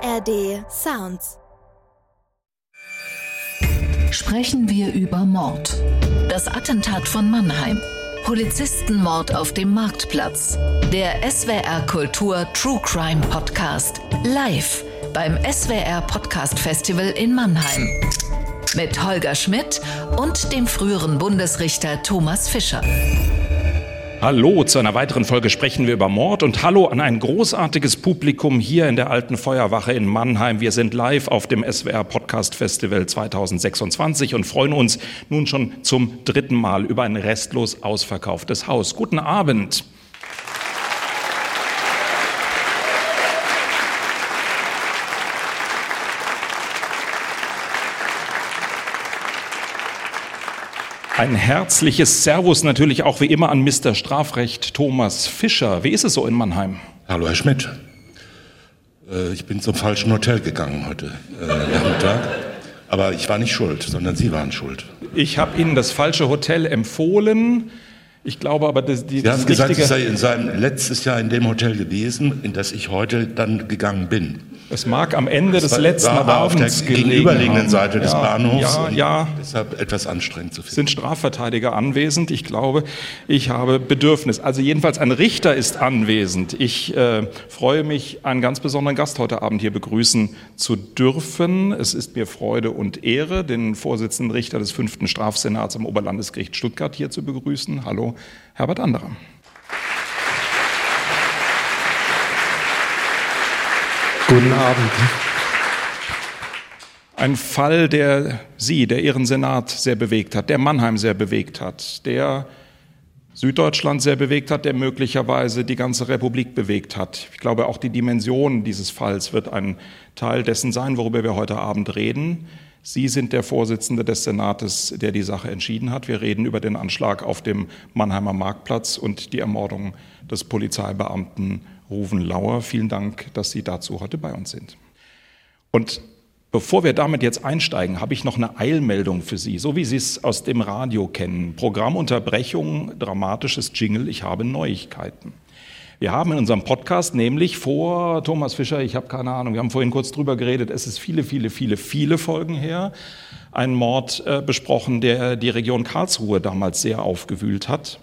ARD Sounds. Sprechen wir über Mord. Das Attentat von Mannheim. Polizistenmord auf dem Marktplatz. Der SWR Kultur True Crime Podcast. Live beim SWR Podcast Festival in Mannheim. Mit Holger Schmidt und dem früheren Bundesrichter Thomas Fischer. Hallo, zu einer weiteren Folge sprechen wir über Mord und hallo an ein großartiges Publikum hier in der Alten Feuerwache in Mannheim. Wir sind live auf dem SWR Podcast Festival 2026 und freuen uns nun schon zum dritten Mal über ein restlos ausverkauftes Haus. Guten Abend. Ein herzliches Servus natürlich auch wie immer an Mr. Strafrecht Thomas Fischer. Wie ist es so in Mannheim? Hallo Herr Schmidt. Ich bin zum falschen Hotel gegangen heute Nachmittag. Aber ich war nicht schuld, sondern Sie waren schuld. Ich habe Ihnen das falsche Hotel empfohlen. Ich glaube aber, Sie haben gesagt, ich sei letztes Jahr in dem Hotel gewesen, in das ich heute dann gegangen bin. Es mag am Ende des letzten Abends auf der gegenüberliegenden Seite des Bahnhofs. Ja. Deshalb etwas anstrengend zu finden. Sind Strafverteidiger anwesend? Ich glaube, ich habe Bedürfnis. Also jedenfalls ein Richter ist anwesend. Ich freue mich, einen ganz besonderen Gast heute Abend hier begrüßen zu dürfen. Es ist mir Freude und Ehre, den Vorsitzenden Richter des 5. Strafsenats am Oberlandesgericht Stuttgart hier zu begrüßen. Hallo, Herbert Anderer. Guten Abend. Ein Fall, der Ihren Senat sehr bewegt hat, der Mannheim sehr bewegt hat, der Süddeutschland sehr bewegt hat, der möglicherweise die ganze Republik bewegt hat. Ich glaube, auch die Dimension dieses Falls wird ein Teil dessen sein, worüber wir heute Abend reden. Sie sind der Vorsitzende des Senates, der die Sache entschieden hat. Wir reden über den Anschlag auf dem Mannheimer Marktplatz und die Ermordung des Polizeibeamten Ruven Lauer. Vielen Dank, dass Sie dazu heute bei uns sind. Und bevor wir damit jetzt einsteigen, habe ich noch eine Eilmeldung für Sie, so wie Sie es aus dem Radio kennen. Programmunterbrechung, dramatisches Jingle, ich habe Neuigkeiten. Wir haben in unserem Podcast nämlich vor, Thomas Fischer, ich habe keine Ahnung, wir haben vorhin kurz drüber geredet, es ist viele Folgen her, einen Mord besprochen, der die Region Karlsruhe damals sehr aufgewühlt hat.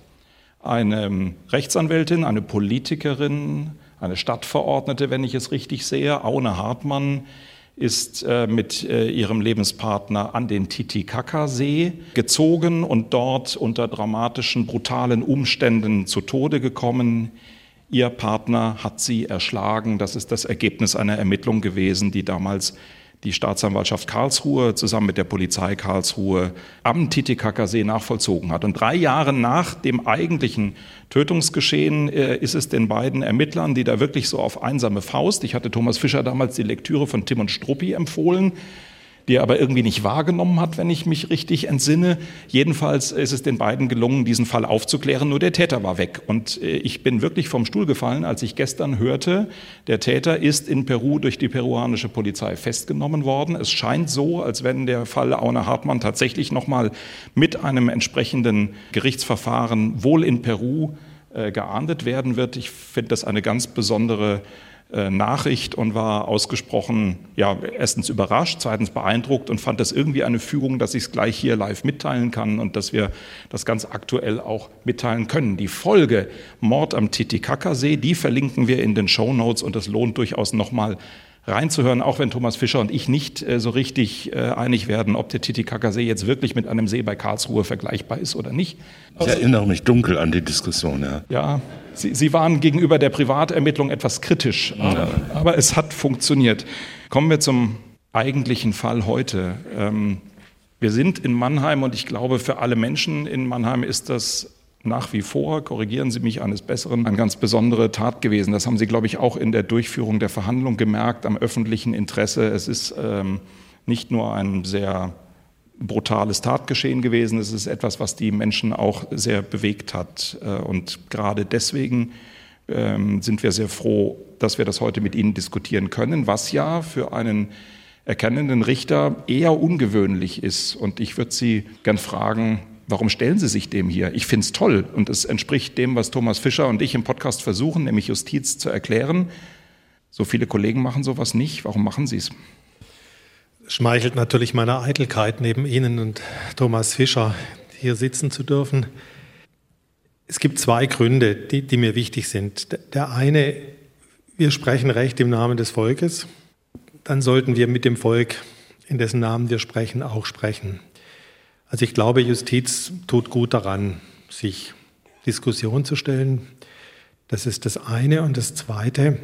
Eine Rechtsanwältin, eine Politikerin, eine Stadtverordnete, wenn ich es richtig sehe, Aune Hartmann, ist mit ihrem Lebenspartner an den Titicacasee gezogen und dort unter dramatischen, brutalen Umständen zu Tode gekommen. Ihr Partner hat sie erschlagen. Das ist das Ergebnis einer Ermittlung gewesen, die damals die Staatsanwaltschaft Karlsruhe zusammen mit der Polizei Karlsruhe am Titicacasee nachvollzogen hat. Und 3 Jahre nach dem eigentlichen Tötungsgeschehen ist es den beiden Ermittlern, die da wirklich so auf einsame Faust, ich hatte Thomas Fischer damals die Lektüre von Tim und Struppi empfohlen, die er aber irgendwie nicht wahrgenommen hat, wenn ich mich richtig entsinne. Jedenfalls ist es den beiden gelungen, diesen Fall aufzuklären, nur der Täter war weg. Und ich bin wirklich vom Stuhl gefallen, als ich gestern hörte, der Täter ist in Peru durch die peruanische Polizei festgenommen worden. Es scheint so, als wenn der Fall Aune Hartmann tatsächlich nochmal mit einem entsprechenden Gerichtsverfahren wohl in Peru geahndet werden wird. Ich finde das eine ganz besondere Nachricht und war ausgesprochen, erstens überrascht, zweitens beeindruckt und fand das irgendwie eine Fügung, dass ich es gleich hier live mitteilen kann und dass wir das ganz aktuell auch mitteilen können. Die Folge Mord am Titicacasee, die verlinken wir in den Shownotes und es lohnt durchaus nochmal reinzuhören, auch wenn Thomas Fischer und ich nicht so richtig einig werden, ob der Titicacasee jetzt wirklich mit einem See bei Karlsruhe vergleichbar ist oder nicht. Ich erinnere mich dunkel an die Diskussion, ja. Ja, Sie waren gegenüber der Privatermittlung etwas kritisch, aber es hat funktioniert. Kommen wir zum eigentlichen Fall heute. Wir sind in Mannheim und ich glaube, für alle Menschen in Mannheim ist das nach wie vor, korrigieren Sie mich eines Besseren, eine ganz besondere Tat gewesen. Das haben Sie, glaube ich, auch in der Durchführung der Verhandlung gemerkt, am öffentlichen Interesse. Es ist nicht nur ein sehr brutales Tatgeschehen gewesen, es ist etwas, was die Menschen auch sehr bewegt hat. Und gerade deswegen sind wir sehr froh, dass wir das heute mit Ihnen diskutieren können, was ja für einen erkennenden Richter eher ungewöhnlich ist. Und ich würde Sie gern fragen, warum stellen Sie sich dem hier? Ich finde es toll und es entspricht dem, was Thomas Fischer und ich im Podcast versuchen, nämlich Justiz zu erklären. So viele Kollegen machen sowas nicht. Warum machen Sie es? Schmeichelt natürlich meiner Eitelkeit, neben Ihnen und Thomas Fischer hier sitzen zu dürfen. Es gibt zwei Gründe, die mir wichtig sind. Der eine, wir sprechen Recht im Namen des Volkes. Dann sollten wir mit dem Volk, in dessen Namen wir sprechen, auch sprechen. Also ich glaube, Justiz tut gut daran, sich Diskussion zu stellen. Das ist das eine. Und das zweite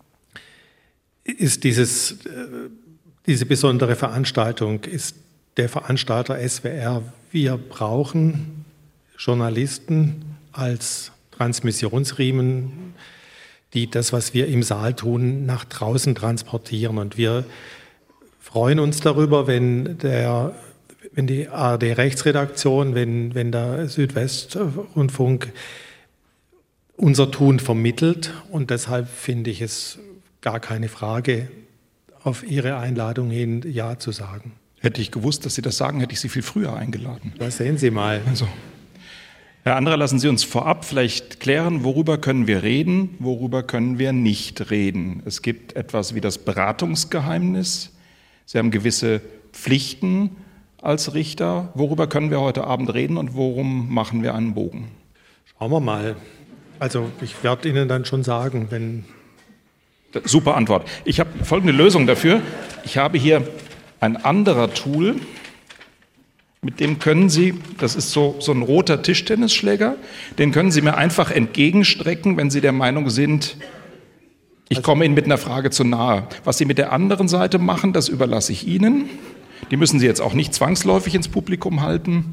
ist diese besondere Veranstaltung, ist der Veranstalter SWR. Wir brauchen Journalisten als Transmissionsriemen, die das, was wir im Saal tun, nach draußen transportieren. Und wir freuen uns darüber, wenn die ARD-Rechtsredaktion, wenn der Südwestrundfunk unser Tun vermittelt. Und deshalb finde ich es gar keine Frage, auf Ihre Einladung hin Ja zu sagen. Hätte ich gewusst, dass Sie das sagen, hätte ich Sie viel früher eingeladen. Das sehen Sie mal. Also, Herr Anderer, lassen Sie uns vorab vielleicht klären, worüber können wir reden, worüber können wir nicht reden. Es gibt etwas wie das Beratungsgeheimnis. Sie haben gewisse Pflichten als Richter. Worüber können wir heute Abend reden und worum machen wir einen Bogen? Schauen wir mal. Also ich werde Ihnen dann schon sagen, wenn... Super Antwort. Ich habe folgende Lösung dafür. Ich habe hier ein anderer Tool, mit dem können Sie, das ist so ein roter Tischtennisschläger, den können Sie mir einfach entgegenstrecken, wenn Sie der Meinung sind, ich komme Ihnen mit einer Frage zu nahe. Was Sie mit der anderen Seite machen, das überlasse ich Ihnen. Die müssen Sie jetzt auch nicht zwangsläufig ins Publikum halten.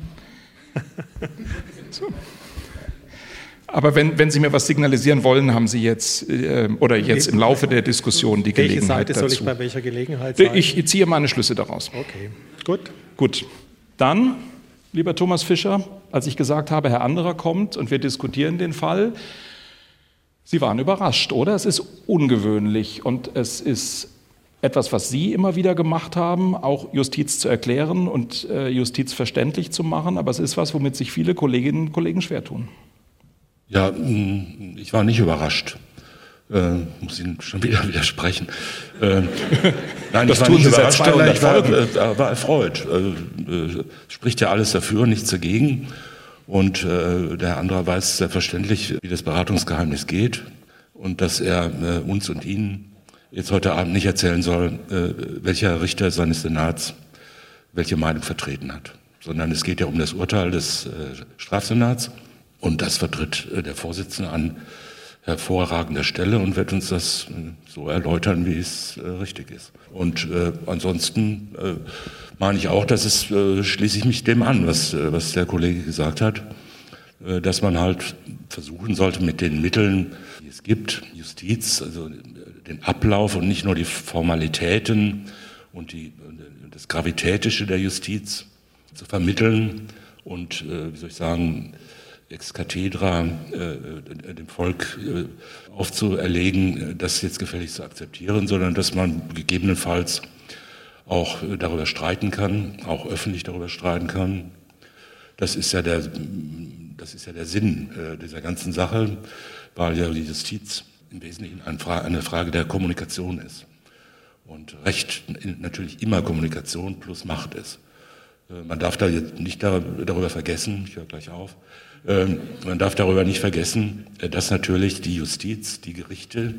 So. Aber wenn Sie mir was signalisieren wollen, haben Sie jetzt jetzt im Laufe der Diskussion die Gelegenheit dazu. Welche Seite soll ich bei welcher Gelegenheit sagen? Ich ziehe meine Schlüsse daraus. Okay, gut. Gut. Dann, lieber Thomas Fischer, als ich gesagt habe, Herr Anderer kommt und wir diskutieren den Fall, Sie waren überrascht, oder? Es ist ungewöhnlich und es ist etwas, was Sie immer wieder gemacht haben, auch Justiz zu erklären und Justiz verständlich zu machen, aber es ist was, womit sich viele Kolleginnen und Kollegen schwer tun. Ja, ich war nicht überrascht. Muss Ihnen schon wieder widersprechen. Nein, das ich war tun nicht Sie seit überrascht, 200 ich war erfreut. Spricht ja alles dafür, nichts dagegen. Und der Herr Anderer weiß selbstverständlich, wie das Beratungsgeheimnis geht und dass er uns und Ihnen jetzt heute Abend nicht erzählen soll, welcher Richter seines Senats welche Meinung vertreten hat, sondern es geht ja um das Urteil des Strafsenats und das vertritt der Vorsitzende an hervorragender Stelle und wird uns das so erläutern, wie es richtig ist. Und ansonsten meine ich auch, schließe ich mich dem an, was der Kollege gesagt hat, dass man halt versuchen sollte, mit den Mitteln, die es gibt, Justiz, also den Ablauf und nicht nur die Formalitäten und das Gravitätische der Justiz zu vermitteln und, ex cathedra dem Volk aufzuerlegen, das jetzt gefälligst zu akzeptieren, sondern dass man gegebenenfalls auch darüber streiten kann, auch öffentlich darüber streiten kann. Das ist ja der Sinn dieser ganzen Sache, weil ja die Justiz im Wesentlichen eine Frage der Kommunikation ist. Und Recht natürlich immer Kommunikation plus Macht ist. Man darf da jetzt nicht darüber vergessen, ich höre gleich auf, man darf darüber nicht vergessen, dass natürlich die Justiz, die Gerichte,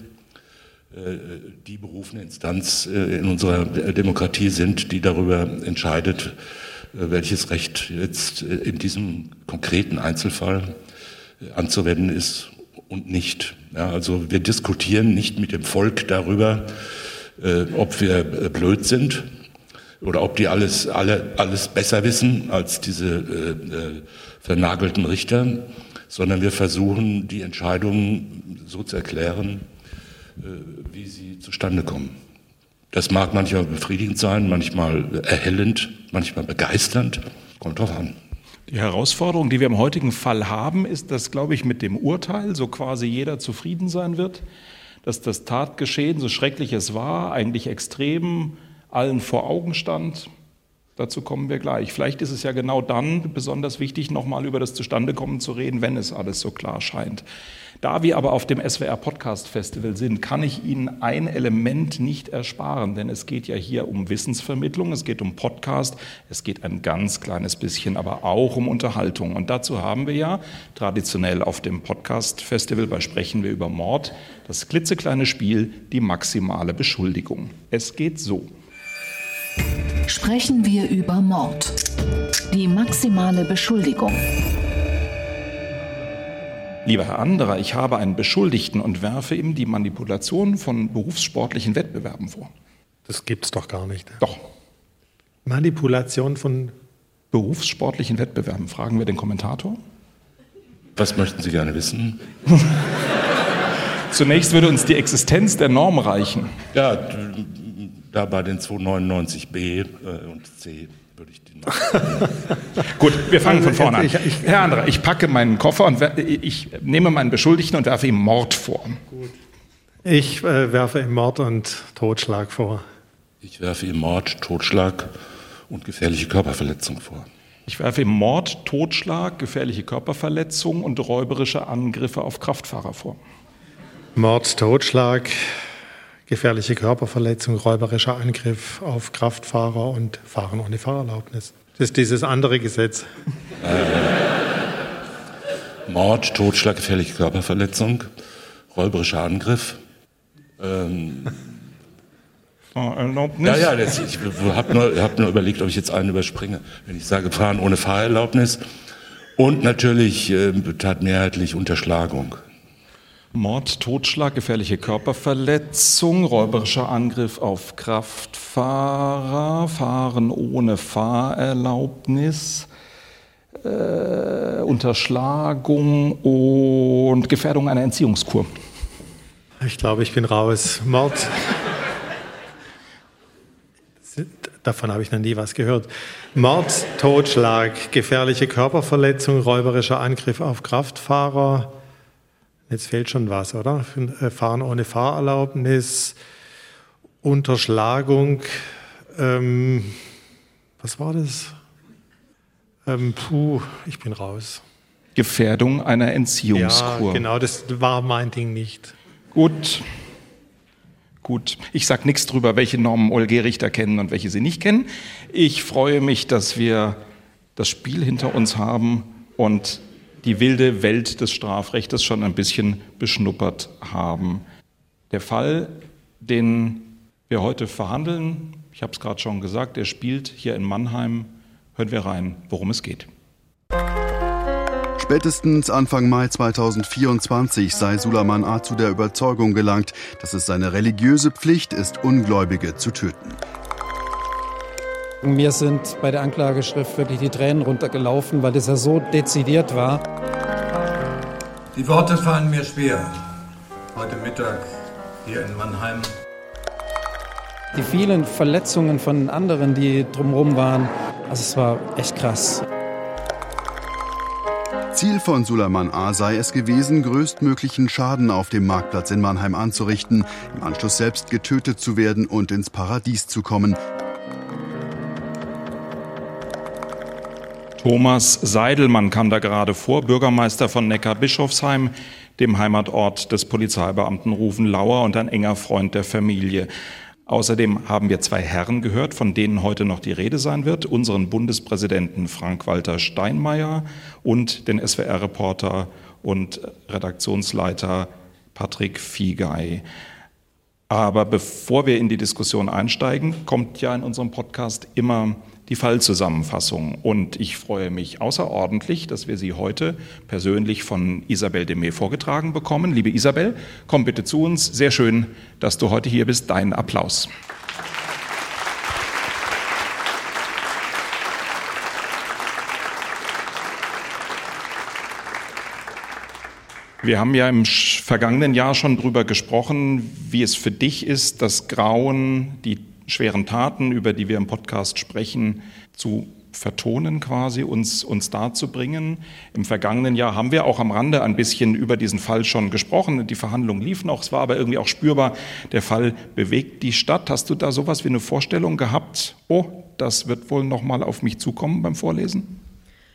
die berufene Instanz in unserer Demokratie sind, die darüber entscheidet, welches Recht jetzt in diesem konkreten Einzelfall anzuwenden ist und nicht. Ja, also wir diskutieren nicht mit dem Volk darüber, ob wir blöd sind oder ob die alles besser wissen als diese vernagelten Richter, sondern wir versuchen, die Entscheidungen so zu erklären, wie sie zustande kommen. Das mag manchmal befriedigend sein, manchmal erhellend, manchmal begeisternd. Kommt drauf an. Die Herausforderung, die wir im heutigen Fall haben, ist, dass, glaube ich, mit dem Urteil so quasi jeder zufrieden sein wird, dass das Tatgeschehen, so schrecklich es war, eigentlich extrem allen vor Augen stand. Dazu kommen wir gleich. Vielleicht ist es ja genau dann besonders wichtig, nochmal über das Zustandekommen zu reden, wenn es alles so klar scheint. Da wir aber auf dem SWR Podcast Festival sind, kann ich Ihnen ein Element nicht ersparen, denn es geht ja hier um Wissensvermittlung, es geht um Podcast, es geht ein ganz kleines bisschen aber auch um Unterhaltung. Und dazu haben wir ja traditionell auf dem Podcast Festival bei Sprechen wir über Mord das klitzekleine Spiel, die maximale Beschuldigung. Es geht so. Sprechen wir über Mord. Die maximale Beschuldigung. Lieber Herr Anderer, ich habe einen Beschuldigten und werfe ihm die Manipulation von berufssportlichen Wettbewerben vor. Das gibt's doch gar nicht. Doch. Manipulation von Berufssportlichen Wettbewerben. Fragen wir den Kommentator. Was möchten Sie gerne wissen? Zunächst würde uns die Existenz der Norm reichen. Ja, da bei den 299b und c würde ich den machen. Gut, wir fangen von vorne an. Herr Anderer, ich packe meinen Koffer und ich nehme meinen Beschuldigten und werfe ihm Mord vor. Gut. Ich werfe ihm Mord und Totschlag vor. Ich werfe ihm Mord, Totschlag und gefährliche Körperverletzung vor. Ich werfe ihm Mord, Totschlag, gefährliche Körperverletzung und räuberische Angriffe auf Kraftfahrer vor. Mord, Totschlag, gefährliche Körperverletzung, räuberischer Angriff auf Kraftfahrer und Fahren ohne Fahrerlaubnis. Das ist dieses andere Gesetz. Mord, Totschlag, gefährliche Körperverletzung, räuberischer Angriff. Fahrerlaubnis? Ja, ich habe nur überlegt, ob ich jetzt einen überspringe. Wenn ich sage Fahren ohne Fahrerlaubnis und natürlich tatmehrheitlich Unterschlagung. Mord, Totschlag, gefährliche Körperverletzung, räuberischer Angriff auf Kraftfahrer, Fahren ohne Fahrerlaubnis, Unterschlagung und Gefährdung einer Entziehungskur. Ich glaube, ich bin raus. Mord. Davon habe ich noch nie was gehört. Mord, Totschlag, gefährliche Körperverletzung, räuberischer Angriff auf Kraftfahrer. Jetzt fehlt schon was, oder? Fahren ohne Fahrerlaubnis, Unterschlagung, was war das? Ich bin raus. Gefährdung einer Entziehungskur. Ja, genau, das war mein Ding nicht. Gut. Ich sage nichts drüber, welche Normen Olge Richter kennen und welche sie nicht kennen. Ich freue mich, dass wir das Spiel hinter uns haben und die wilde Welt des Strafrechts schon ein bisschen beschnuppert haben. Der Fall, den wir heute verhandeln, ich habe es gerade schon gesagt, der spielt hier in Mannheim. Hören wir rein, worum es geht. Spätestens Anfang Mai 2024 sei Sulaiman A. zu der Überzeugung gelangt, dass es seine religiöse Pflicht ist, Ungläubige zu töten. Mir sind bei der Anklageschrift wirklich die Tränen runtergelaufen, weil das ja so dezidiert war. Die Worte fallen mir schwer. Heute Mittag hier in Mannheim. Die vielen Verletzungen von anderen, die drumherum waren, also es war echt krass. Ziel von Sulaiman A. sei es gewesen, größtmöglichen Schaden auf dem Marktplatz in Mannheim anzurichten, im Anschluss selbst getötet zu werden und ins Paradies zu kommen. Thomas Seidelmann kam da gerade vor, Bürgermeister von Neckarbischofsheim, dem Heimatort des Polizeibeamten Ruven Lauer und ein enger Freund der Familie. Außerdem haben wir zwei Herren gehört, von denen heute noch die Rede sein wird, unseren Bundespräsidenten Frank-Walter Steinmeier und den SWR-Reporter und Redaktionsleiter Patrick Fiegei. Aber bevor wir in die Diskussion einsteigen, kommt ja in unserem Podcast immer die Fallzusammenfassung. Und ich freue mich außerordentlich, dass wir sie heute persönlich von Isabel Demey vorgetragen bekommen. Liebe Isabel, komm bitte zu uns. Sehr schön, dass du heute hier bist. Dein Applaus. Wir haben ja im vergangenen Jahr schon darüber gesprochen, wie es für dich ist, das Grauen, die schweren Taten, über die wir im Podcast sprechen, zu vertonen quasi, uns darzubringen. Im vergangenen Jahr haben wir auch am Rande ein bisschen über diesen Fall schon gesprochen. Die Verhandlungen liefen auch, es war aber irgendwie auch spürbar, der Fall bewegt die Stadt. Hast du da sowas wie eine Vorstellung gehabt? Oh, das wird wohl noch mal auf mich zukommen beim Vorlesen?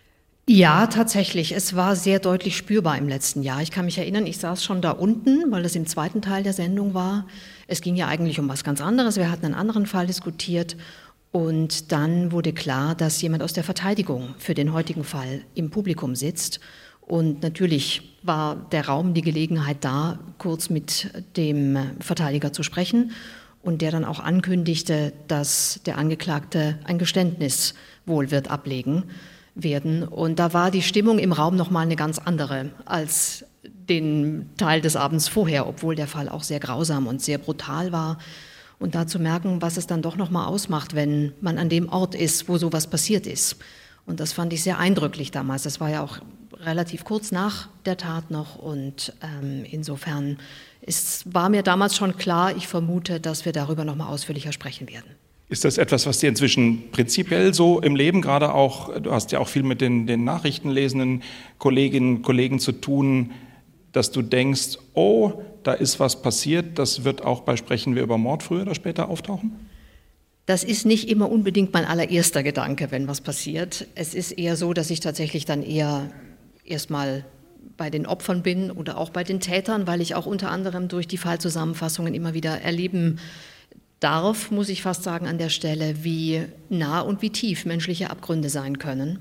Ja, tatsächlich. Es war sehr deutlich spürbar im letzten Jahr. Ich kann mich erinnern, ich saß schon da unten, weil das im zweiten Teil der Sendung war. Es ging ja eigentlich um was ganz anderes. Wir hatten einen anderen Fall diskutiert. Und dann wurde klar, dass jemand aus der Verteidigung für den heutigen Fall im Publikum sitzt. Und natürlich war der Raum, die Gelegenheit da, kurz mit dem Verteidiger zu sprechen. Und der dann auch ankündigte, dass der Angeklagte ein Geständnis wohl wird ablegen werden. Und da war die Stimmung im Raum nochmal eine ganz andere als den Teil des Abends vorher, obwohl der Fall auch sehr grausam und sehr brutal war. Und da zu merken, was es dann doch nochmal ausmacht, wenn man an dem Ort ist, wo sowas passiert ist. Und das fand ich sehr eindrücklich damals. Das war ja auch relativ kurz nach der Tat noch. Und insofern war mir damals schon klar, ich vermute, dass wir darüber nochmal ausführlicher sprechen werden. Ist das etwas, was dir inzwischen prinzipiell so im Leben, gerade auch, du hast ja auch viel mit den nachrichtenlesenden Kolleginnen und Kollegen zu tun, dass du denkst, oh, da ist was passiert, das wird auch bei Sprechen wir über Mord früher oder später auftauchen? Das ist nicht immer unbedingt mein allererster Gedanke, wenn was passiert. Es ist eher so, dass ich tatsächlich dann eher erstmal bei den Opfern bin oder auch bei den Tätern, weil ich auch unter anderem durch die Fallzusammenfassungen immer wieder erleben darf, muss ich fast sagen an der Stelle, wie nah und wie tief menschliche Abgründe sein können.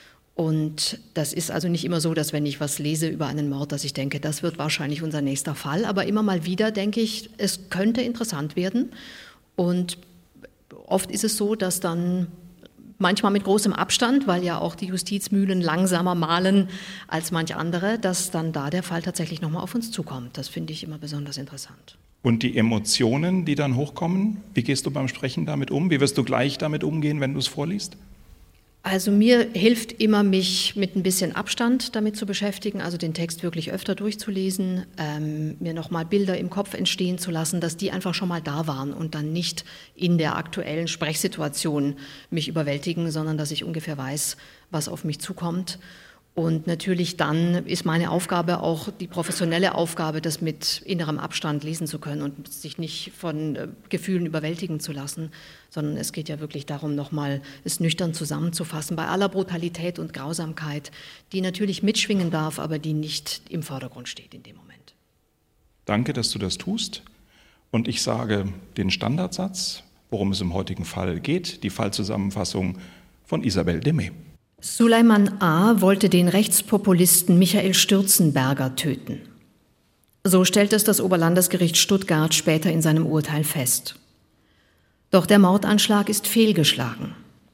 Und das ist also nicht immer so, dass wenn ich was lese über einen Mord, dass ich denke, das wird wahrscheinlich unser nächster Fall. Aber immer mal wieder denke ich, es könnte interessant werden. Und oft ist es so, dass dann manchmal mit großem Abstand, weil ja auch die Justizmühlen langsamer mahlen als manch andere, dass dann da der Fall tatsächlich nochmal auf uns zukommt. Das finde ich immer besonders interessant. Und die Emotionen, die dann hochkommen, wie gehst du beim Sprechen damit um? Wie wirst du gleich damit umgehen, wenn du es vorliest? Also mir hilft immer, mich mit ein bisschen Abstand damit zu beschäftigen, also den Text wirklich öfter durchzulesen, mir nochmal Bilder im Kopf entstehen zu lassen, dass die einfach schon mal da waren und dann nicht in der aktuellen Sprechsituation mich überwältigen, sondern dass ich ungefähr weiß, was auf mich zukommt. Und natürlich dann ist meine Aufgabe auch die professionelle Aufgabe, das mit innerem Abstand lesen zu können und sich nicht von Gefühlen überwältigen zu lassen, sondern es geht ja wirklich darum, nochmal es nüchtern zusammenzufassen, bei aller Brutalität und Grausamkeit, die natürlich mitschwingen darf, aber die nicht im Vordergrund steht in dem Moment. Danke, dass du das tust. Und ich sage den Standardsatz, worum es im heutigen Fall geht, die Fallzusammenfassung von Isabel Demey. Suleiman A. wollte den Rechtspopulisten Michael Stürzenberger töten. So stellt es das Oberlandesgericht Stuttgart später in seinem Urteil fest. Doch der Mordanschlag ist fehlgeschlagen.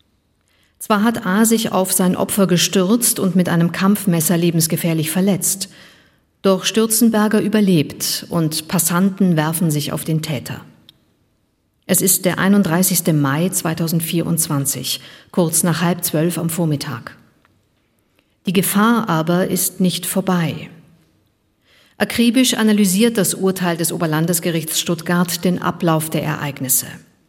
Zwar hat A. sich auf sein Opfer gestürzt und mit einem Kampfmesser lebensgefährlich verletzt, doch Stürzenberger überlebt und Passanten werfen sich auf den Täter. Es ist der 31. Mai 2024, kurz nach 11:30 am Vormittag. Die Gefahr aber ist nicht vorbei. Akribisch analysiert das Urteil des Oberlandesgerichts Stuttgart den Ablauf der Ereignisse.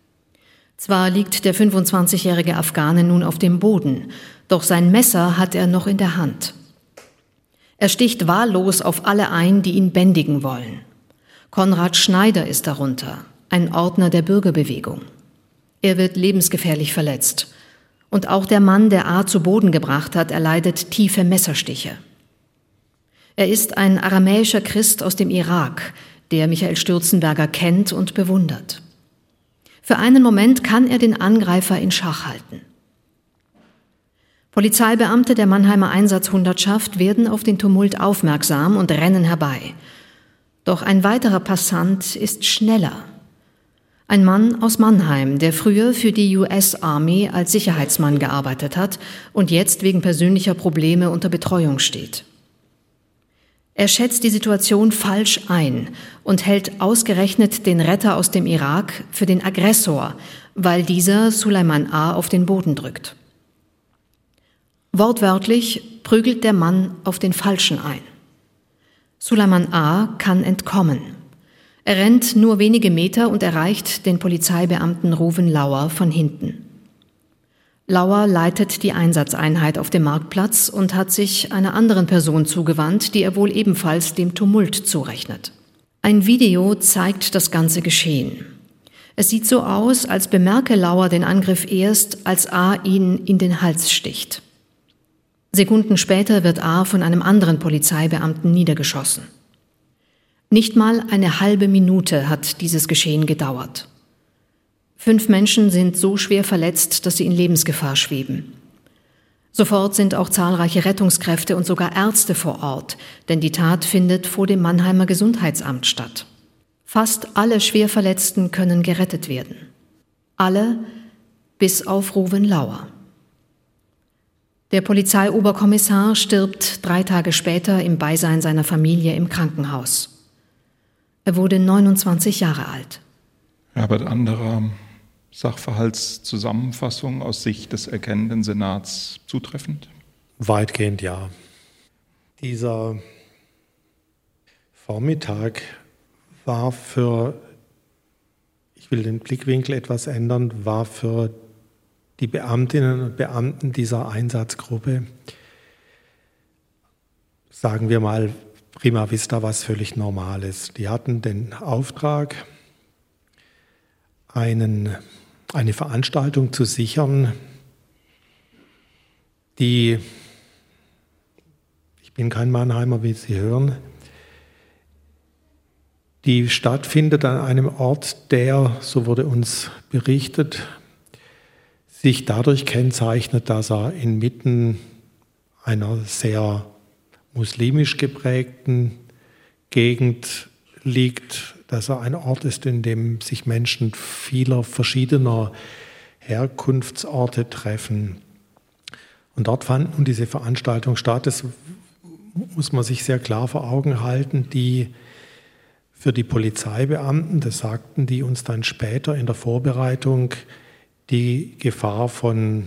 Zwar liegt der 25-jährige Afghane nun auf dem Boden, doch sein Messer hat er noch in der Hand. Er sticht wahllos auf alle ein, die ihn bändigen wollen. Konrad Schneider ist darunter, ein Ordner der Bürgerbewegung. Er wird lebensgefährlich verletzt. Und auch der Mann, der A. zu Boden gebracht hat, erleidet tiefe Messerstiche. Er ist ein aramäischer Christ aus dem Irak, der Michael Stürzenberger kennt und bewundert. Für einen Moment kann er den Angreifer in Schach halten. Polizeibeamte der Mannheimer Einsatzhundertschaft werden auf den Tumult aufmerksam und rennen herbei. Doch ein weiterer Passant ist schneller. Ein Mann aus Mannheim, der früher für die US Army als Sicherheitsmann gearbeitet hat und jetzt wegen persönlicher Probleme unter Betreuung steht. Er schätzt die Situation falsch ein und hält ausgerechnet den Retter aus dem Irak für den Aggressor, weil dieser Suleiman A. auf den Boden drückt. Wortwörtlich prügelt der Mann auf den Falschen ein. Suleiman A. kann entkommen. Er rennt nur wenige Meter und erreicht den Polizeibeamten Ruven Lauer von hinten. Lauer leitet die Einsatzeinheit auf dem Marktplatz und hat sich einer anderen Person zugewandt, die er wohl ebenfalls dem Tumult zurechnet. Ein Video zeigt das ganze Geschehen. Es sieht so aus, als bemerke Lauer den Angriff erst, als A. ihn in den Hals sticht. Sekunden später wird A. von einem anderen Polizeibeamten niedergeschossen. Nicht mal eine halbe Minute hat dieses Geschehen gedauert. 5 Menschen sind so schwer verletzt, dass sie in Lebensgefahr schweben. Sofort sind auch zahlreiche Rettungskräfte und sogar Ärzte vor Ort, denn die Tat findet vor dem Mannheimer Gesundheitsamt statt. Fast alle Schwerverletzten können gerettet werden. Alle bis auf Ruven Lauer. Der Polizeioberkommissar stirbt 3 Tage später im Beisein seiner Familie im Krankenhaus. Er wurde 29 Jahre alt. Herbert Anderer, Sachverhaltszusammenfassung aus Sicht des erkennenden Senats zutreffend? Weitgehend ja. Dieser Vormittag war ich will den Blickwinkel etwas ändern, war für die Beamtinnen und Beamten dieser Einsatzgruppe, sagen wir mal, prima vista was völlig Normales. Die hatten den Auftrag, eine Veranstaltung zu sichern, ich bin kein Mannheimer, wie Sie hören, die stattfindet an einem Ort, der, so wurde uns berichtet, sich dadurch kennzeichnet, dass er inmitten einer sehr muslimisch geprägten Gegend liegt, dass er ein Ort ist, in dem sich Menschen vieler verschiedener Herkunftsorte treffen. Und dort fand nun diese Veranstaltung statt. Das muss man sich sehr klar vor Augen halten, die für die Polizeibeamten, das sagten die uns dann später in der Vorbereitung, die Gefahr von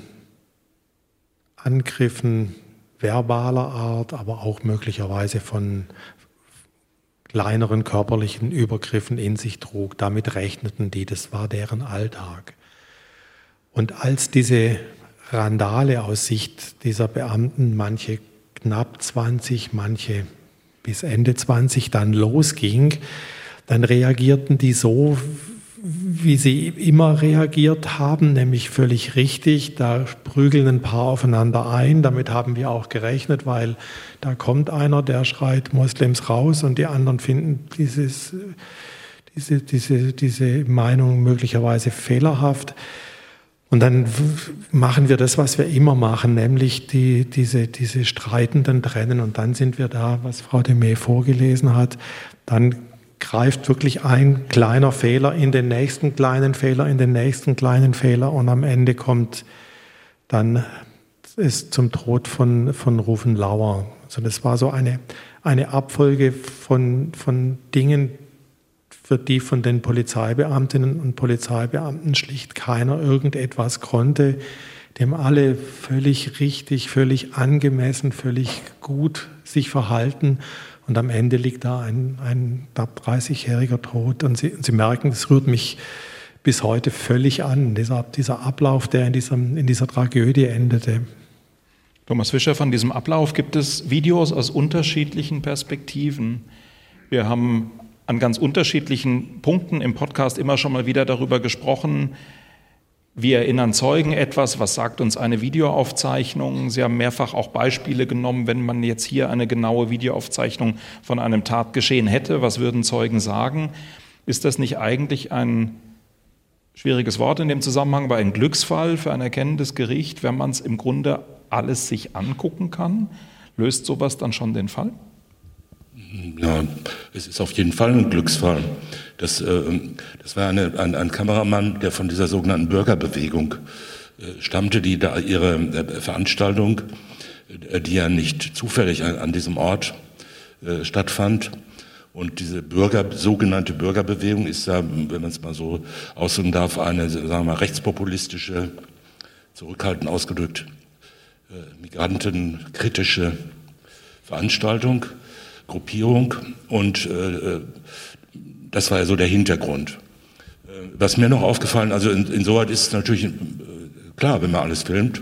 Angriffen verbaler Art, aber auch möglicherweise von kleineren körperlichen Übergriffen in sich trug. Damit rechneten die, das war deren Alltag. Und als diese Randale aus Sicht dieser Beamten, manche knapp 20, manche bis Ende 20, dann losging, dann reagierten die so, wie sie immer reagiert haben, nämlich völlig richtig. Da prügeln ein paar aufeinander ein. Damit haben wir auch gerechnet, weil da kommt einer, der schreit Moslems raus und die anderen finden diese Meinung möglicherweise fehlerhaft. Und dann machen wir das, was wir immer machen, nämlich diese Streitenden trennen. Und dann sind wir da, was Frau de Mee vorgelesen hat, dann greift wirklich ein kleiner Fehler in den nächsten kleinen Fehler, in den nächsten kleinen Fehler und am Ende kommt dann es zum Tod von Ruven Lauer. Also das war so eine Abfolge von Dingen, für die von den Polizeibeamtinnen und Polizeibeamten schlicht keiner irgendetwas konnte, dem alle völlig richtig, völlig angemessen, völlig gut sich verhalten. Und am Ende liegt da ein knapp 30-jähriger tot. Und Sie merken, das rührt mich bis heute völlig an, dieser Ablauf, der in dieser Tragödie endete. Thomas Fischer, von diesem Ablauf gibt es Videos aus unterschiedlichen Perspektiven. Wir haben an ganz unterschiedlichen Punkten im Podcast immer schon mal wieder darüber gesprochen, wie erinnern Zeugen etwas, was sagt uns eine Videoaufzeichnung. Sie haben mehrfach auch Beispiele genommen, wenn man jetzt hier eine genaue Videoaufzeichnung von einem Tatgeschehen hätte, was würden Zeugen sagen? Ist das nicht eigentlich ein schwieriges Wort in dem Zusammenhang, aber ein Glücksfall für ein erkennendes Gericht, wenn man es im Grunde alles sich angucken kann? Löst sowas dann schon den Fall? Ja, es ist auf jeden Fall ein Glücksfall. Das war ein Kameramann, der von dieser sogenannten Bürgerbewegung stammte, die da ihre Veranstaltung, die ja nicht zufällig an diesem Ort stattfand. Und diese sogenannte Bürgerbewegung ist ja, wenn man es mal so ausdrücken darf, eine, sagen wir mal, rechtspopulistische, zurückhaltend ausgedrückt, migrantenkritische Veranstaltung, Gruppierung, und das war ja so der Hintergrund. Was mir noch aufgefallen, also insoweit ist es natürlich klar, wenn man alles filmt,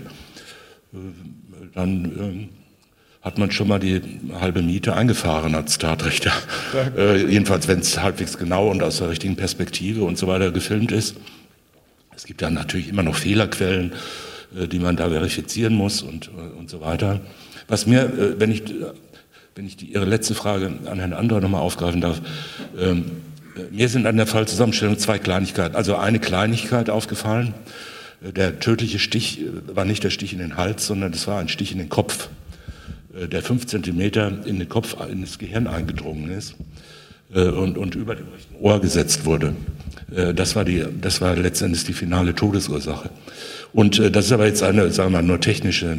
dann hat man schon mal die halbe Miete eingefahren als Tatrichter. Jedenfalls, wenn es halbwegs genau und aus der richtigen Perspektive und so weiter gefilmt ist. Es gibt dann natürlich immer noch Fehlerquellen, die man da verifizieren muss und so weiter. Was mir, wenn ich Ihre letzte Frage an Herrn Anderer nochmal aufgreifen darf, mir sind an der Fallzusammenstellung 2 Kleinigkeiten, also eine Kleinigkeit aufgefallen. Der tödliche Stich war nicht der Stich in den Hals, sondern es war ein Stich in den Kopf, der 5 Zentimeter in den Kopf, in das Gehirn eingedrungen ist und über dem rechten Ohr gesetzt wurde. Das war letztendlich die finale Todesursache. Und das ist aber jetzt eine, sagen wir mal, nur technische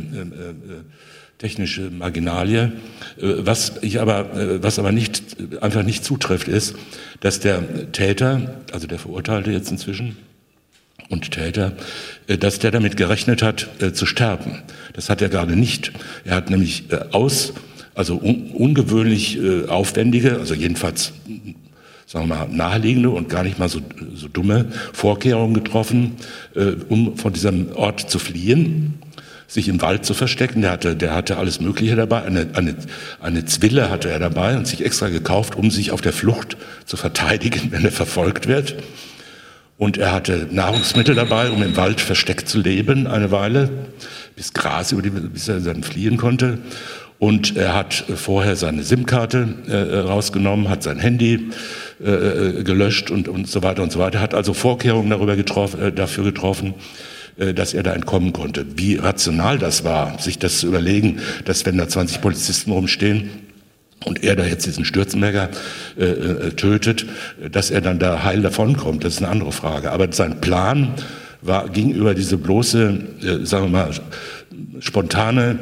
Marginalie. Was aber einfach nicht zutrifft, ist, dass der Täter, also der Verurteilte jetzt inzwischen und Täter, dass der damit gerechnet hat, zu sterben. Das hat er gerade nicht. Er hat nämlich ungewöhnlich aufwendige, also jedenfalls, sagen wir mal, naheliegende und gar nicht mal so dumme Vorkehrungen getroffen, um von diesem Ort zu fliehen, sich im Wald zu verstecken. Der hatte alles Mögliche dabei. Eine Zwille hatte er dabei und sich extra gekauft, um sich auf der Flucht zu verteidigen, wenn er verfolgt wird. Und er hatte Nahrungsmittel dabei, um im Wald versteckt zu leben, eine Weile, bis er dann fliehen konnte. Und er hat vorher seine SIM-Karte rausgenommen, hat sein Handy gelöscht und so weiter und so weiter. Hat also Vorkehrungen dafür getroffen, dass er da entkommen konnte. Wie rational das war, sich das zu überlegen, dass wenn da 20 Polizisten rumstehen und er da jetzt diesen Stürzenberger tötet, dass er dann da heil davonkommt, das ist eine andere Frage. Aber sein Plan ging über diese bloße, sagen wir mal, spontane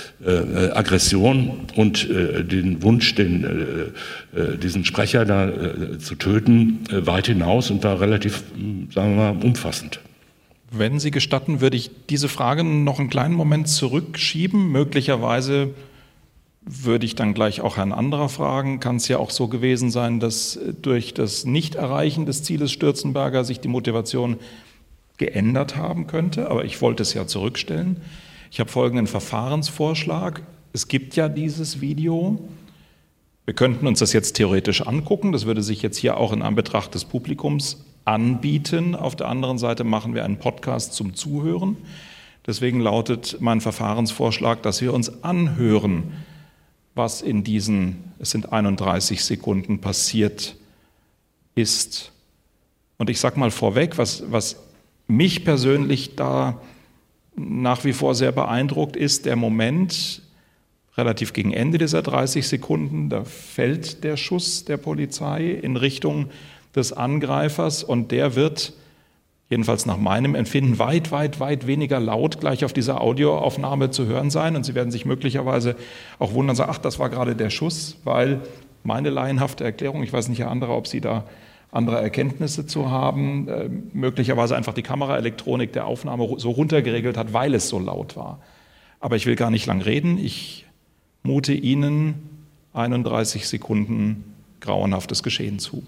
Aggression und den Wunsch, diesen Sprecher da zu töten, weit hinaus und war relativ, sagen wir mal, umfassend. Wenn Sie gestatten, würde ich diese Frage noch einen kleinen Moment zurückschieben. Möglicherweise würde ich dann gleich auch Herrn Anderer fragen. Kann es ja auch so gewesen sein, dass durch das Nicht-Erreichen des Zieles Stürzenberger sich die Motivation geändert haben könnte? Aber ich wollte es ja zurückstellen. Ich habe folgenden Verfahrensvorschlag. Es gibt ja dieses Video. Wir könnten uns das jetzt theoretisch angucken. Das würde sich jetzt hier auch in Anbetracht des Publikums anbieten. Auf der anderen Seite machen wir einen Podcast zum Zuhören. Deswegen lautet mein Verfahrensvorschlag, dass wir uns anhören, was in diesen, es sind 31 Sekunden passiert ist. Und ich sage mal vorweg, was mich persönlich da nach wie vor sehr beeindruckt, ist der Moment relativ gegen Ende dieser 30 Sekunden, da fällt der Schuss der Polizei in Richtung des Angreifers und der wird, jedenfalls nach meinem Empfinden, weit weniger laut gleich auf dieser Audioaufnahme zu hören sein. Und Sie werden sich möglicherweise auch wundern, sagen, ach, das war gerade der Schuss, weil meine laienhafte Erklärung, ich weiß nicht, Herr Anderer, ob Sie da andere Erkenntnisse zu haben, möglicherweise einfach die Kameraelektronik der Aufnahme so runtergeregelt hat, weil es so laut war. Aber ich will gar nicht lang reden. Ich mute Ihnen 31 Sekunden grauenhaftes Geschehen zu.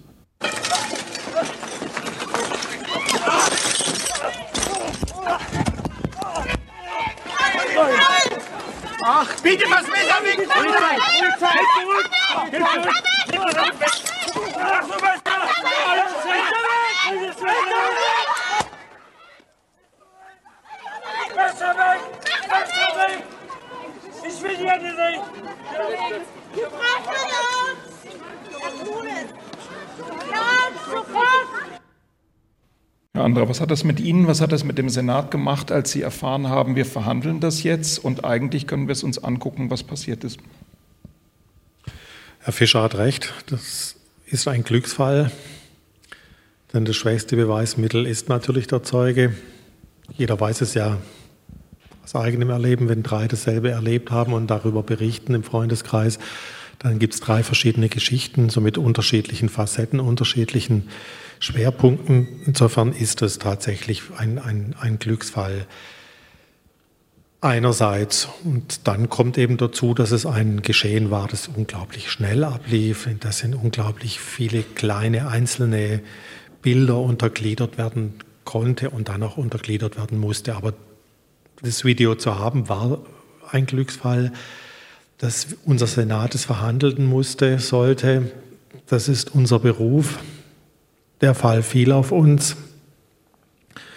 Ach, bitte was Messer weg! Polizei! Messer weg! Ich will hier nicht sehen! Herr Anderer, was hat das mit Ihnen, was hat das mit dem Senat gemacht, als Sie erfahren haben, wir verhandeln das jetzt und eigentlich können wir es uns angucken, was passiert ist? Herr Fischer hat recht, das ist ein Glücksfall, denn das schwächste Beweismittel ist natürlich der Zeuge. Jeder weiß es ja aus eigenem Erleben, wenn 3 dasselbe erlebt haben und darüber berichten im Freundeskreis, dann gibt es 3 verschiedene Geschichten, so mit unterschiedlichen Facetten, unterschiedlichen Schwerpunkten. Insofern ist es tatsächlich ein Glücksfall einerseits. Und dann kommt eben dazu, dass es ein Geschehen war, das unglaublich schnell ablief. Das sind unglaublich viele kleine einzelne Bilder untergliedert werden konnte und dann auch untergliedert werden musste. Aber das Video zu haben, war ein Glücksfall, dass unser Senat es verhandeln sollte. Das ist unser Beruf. Der Fall fiel auf uns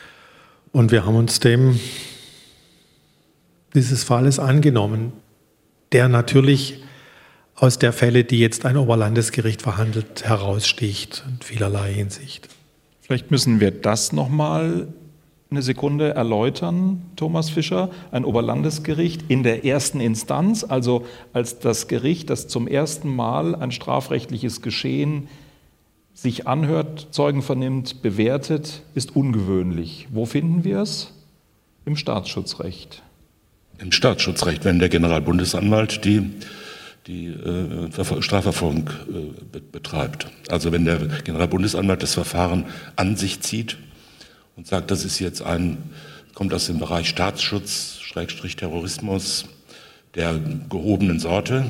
und wir haben uns dieses Falles angenommen. der natürlich aus der Fälle, die jetzt ein Oberlandesgericht verhandelt, heraussticht in vielerlei Hinsicht. Vielleicht müssen wir das nochmal eine Sekunde erläutern, Thomas Fischer. Ein Oberlandesgericht in der ersten Instanz, also als das Gericht, das zum ersten Mal ein strafrechtliches Geschehen sich anhört, Zeugen vernimmt, bewertet, ist ungewöhnlich. Wo finden wir es? Im Staatsschutzrecht. Im Staatsschutzrecht, wenn der Generalbundesanwalt die Strafverfolgung betreibt. Also wenn der Generalbundesanwalt das Verfahren an sich zieht und sagt, das ist jetzt kommt aus dem Bereich Staatsschutz, Terrorismus der gehobenen Sorte.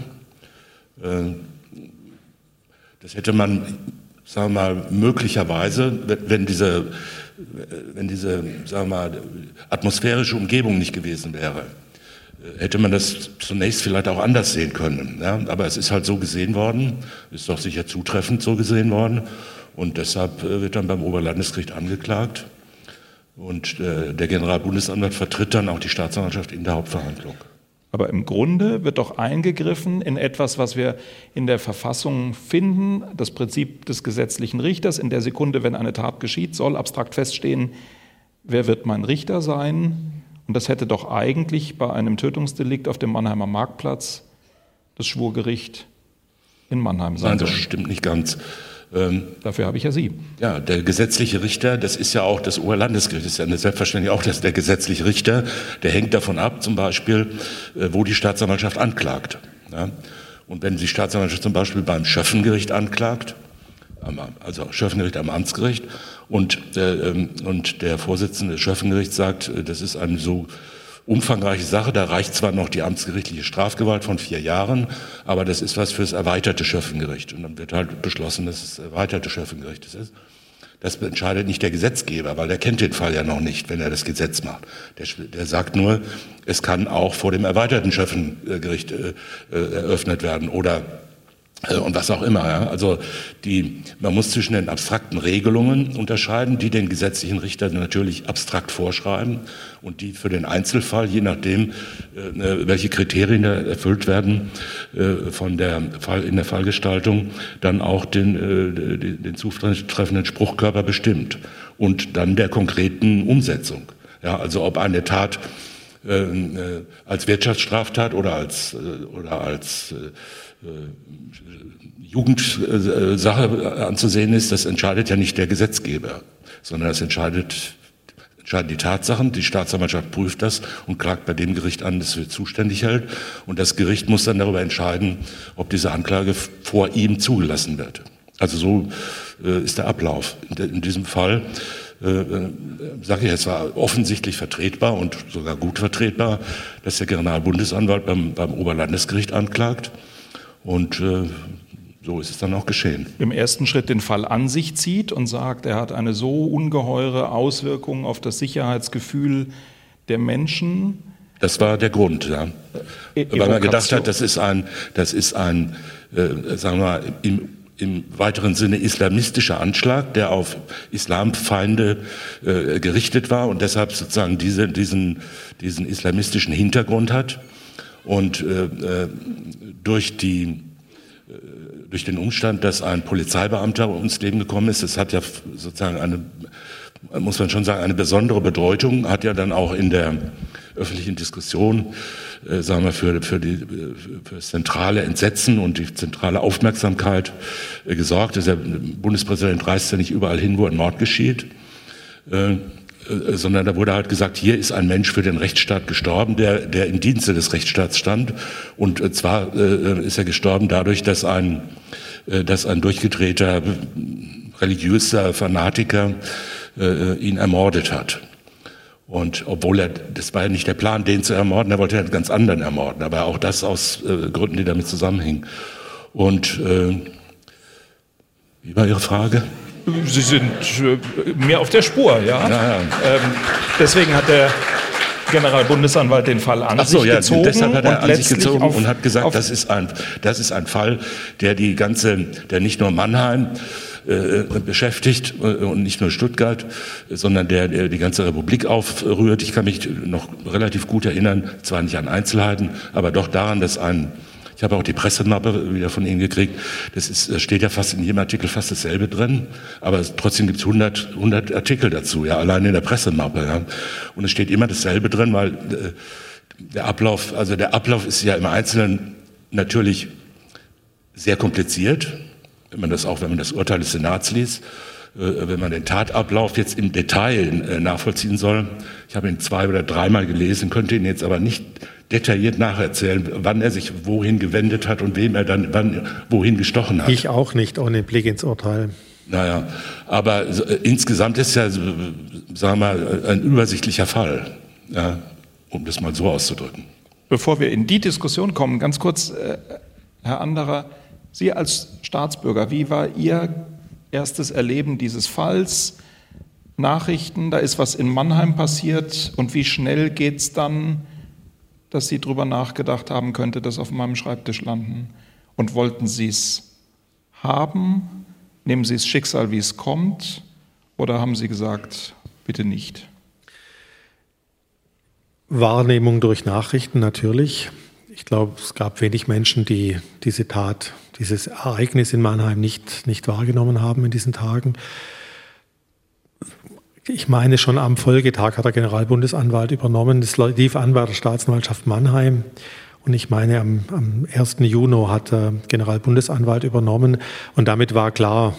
Das hätte man, sagen wir mal, möglicherweise, wenn diese sagen wir mal, atmosphärische Umgebung nicht gewesen wäre, hätte man das zunächst vielleicht auch anders sehen können. Ja? Aber es ist halt so gesehen worden, ist doch sicher zutreffend so gesehen worden. Und deshalb wird dann beim Oberlandesgericht angeklagt. Und der Generalbundesanwalt vertritt dann auch die Staatsanwaltschaft in der Hauptverhandlung. Aber im Grunde wird doch eingegriffen in etwas, was wir in der Verfassung finden, das Prinzip des gesetzlichen Richters. In der Sekunde, wenn eine Tat geschieht, soll abstrakt feststehen, wer wird mein Richter sein? Und das hätte doch eigentlich bei einem Tötungsdelikt auf dem Mannheimer Marktplatz das Schwurgericht in Mannheim sein sollen. Nein, das stimmt nicht ganz. Dafür habe ich ja Sie. Ja, der gesetzliche Richter, das ist ja auch das Oberlandesgericht, das ist ja selbstverständlich auch der gesetzliche Richter, der hängt davon ab, zum Beispiel, wo die Staatsanwaltschaft anklagt. Ja? Und wenn die Staatsanwaltschaft zum Beispiel beim Schöffengericht anklagt, also Schöffengericht am Amtsgericht, und der Vorsitzende des Schöffengerichts sagt, das ist eine so umfangreiche Sache, da reicht zwar noch die amtsgerichtliche Strafgewalt von 4 Jahren, aber das ist was für das erweiterte Schöffengericht. Und dann wird halt beschlossen, dass es das erweiterte Schöffengericht ist. Das entscheidet nicht der Gesetzgeber, weil der kennt den Fall ja noch nicht, wenn er das Gesetz macht. Der sagt nur, es kann auch vor dem erweiterten Schöffengericht eröffnet werden oder und was auch immer. Ja. Also man muss zwischen den abstrakten Regelungen unterscheiden, die den gesetzlichen Richter natürlich abstrakt vorschreiben und die für den Einzelfall, je nachdem, welche Kriterien erfüllt werden in der Fallgestaltung, dann auch den zutreffenden Spruchkörper bestimmt und dann der konkreten Umsetzung. Ja, also ob eine Tat als Wirtschaftsstraftat oder als Jugendsache anzusehen ist, das entscheidet ja nicht der Gesetzgeber, sondern das entscheiden die Tatsachen. Die Staatsanwaltschaft prüft das und klagt bei dem Gericht an, das für zuständig hält. Und das Gericht muss dann darüber entscheiden, ob diese Anklage vor ihm zugelassen wird. Also so ist der Ablauf. In diesem Fall sage ich, es war offensichtlich vertretbar und sogar gut vertretbar, dass der Generalbundesanwalt beim Oberlandesgericht anklagt. Und so ist es dann auch geschehen. Im ersten Schritt den Fall an sich zieht und sagt, er hat eine so ungeheure Auswirkung auf das Sicherheitsgefühl der Menschen. Das war der Grund, ja. Weil man gedacht hat, das ist ein sagen wir mal, im weiteren Sinne islamistischer Anschlag, der auf Islamfeinde gerichtet war und deshalb sozusagen diesen islamistischen Hintergrund hat. Und durch den Umstand, dass ein Polizeibeamter ums Leben gekommen ist, das hat ja sozusagen muss man schon sagen, eine besondere Bedeutung, hat ja dann auch in der öffentlichen Diskussion, sagen wir, für das zentrale Entsetzen und die zentrale Aufmerksamkeit gesorgt. Der Bundespräsident reist ja nicht überall hin, wo ein Mord geschieht, sondern da wurde halt gesagt, hier ist ein Mensch für den Rechtsstaat gestorben, der im Dienste des Rechtsstaats stand. Und zwar ist er gestorben dadurch, dass ein durchgedrehter religiöser Fanatiker ihn ermordet hat. Und obwohl das war ja nicht der Plan, den zu ermorden, er wollte einen ganz anderen ermorden, aber auch das aus Gründen, die damit zusammenhingen. Und wie war Ihre Frage? Sie sind mir auf der Spur, ja. Naja. Deswegen hat der Generalbundesanwalt den Fall an sich gezogen. Deshalb hat er an sich gezogen und hat gesagt, das ist ein Fall, der nicht nur Mannheim, beschäftigt und nicht nur Stuttgart, sondern der die ganze Republik aufrührt. Ich kann mich noch relativ gut erinnern, zwar nicht an Einzelheiten, aber doch daran, dass ich habe auch die Pressemappe wieder von Ihnen gekriegt. Das steht ja fast in jedem Artikel fast dasselbe drin, aber trotzdem gibt es 100 Artikel dazu, ja, allein in der Pressemappe. Ja. Und es steht immer dasselbe drin, weil der Ablauf ist ja im Einzelnen natürlich sehr kompliziert, wenn man das Urteil des Senats liest, wenn man den Tatablauf jetzt im Detail nachvollziehen soll. Ich habe ihn 2 oder 3 Mal gelesen, könnte ihn jetzt aber nicht detailliert nacherzählen, wann er sich wohin gewendet hat und wem er dann wohin gestochen hat. Ich auch nicht, ohne Blick ins Urteil. Naja, aber insgesamt ist ja, sagen wir mal, ein übersichtlicher Fall, ja, um das mal so auszudrücken. Bevor wir in die Diskussion kommen, ganz kurz, Herr Anderer, Sie als Staatsbürger, wie war Ihr erstes Erleben dieses Falls? Nachrichten, da ist was in Mannheim passiert und wie schnell geht es dann, dass Sie drüber nachgedacht haben, könnte das auf meinem Schreibtisch landen? Und wollten Sie es haben? Nehmen Sie das Schicksal, wie es kommt? Oder haben Sie gesagt, bitte nicht? Wahrnehmung durch Nachrichten natürlich. Ich glaube, es gab wenig Menschen, die dieses Ereignis in Mannheim nicht wahrgenommen haben in diesen Tagen. Ich meine, schon am Folgetag hat der Generalbundesanwalt übernommen. Das lief an bei der Staatsanwaltschaft Mannheim. Und ich meine, am 1. Juni hat der Generalbundesanwalt übernommen. Und damit war klar,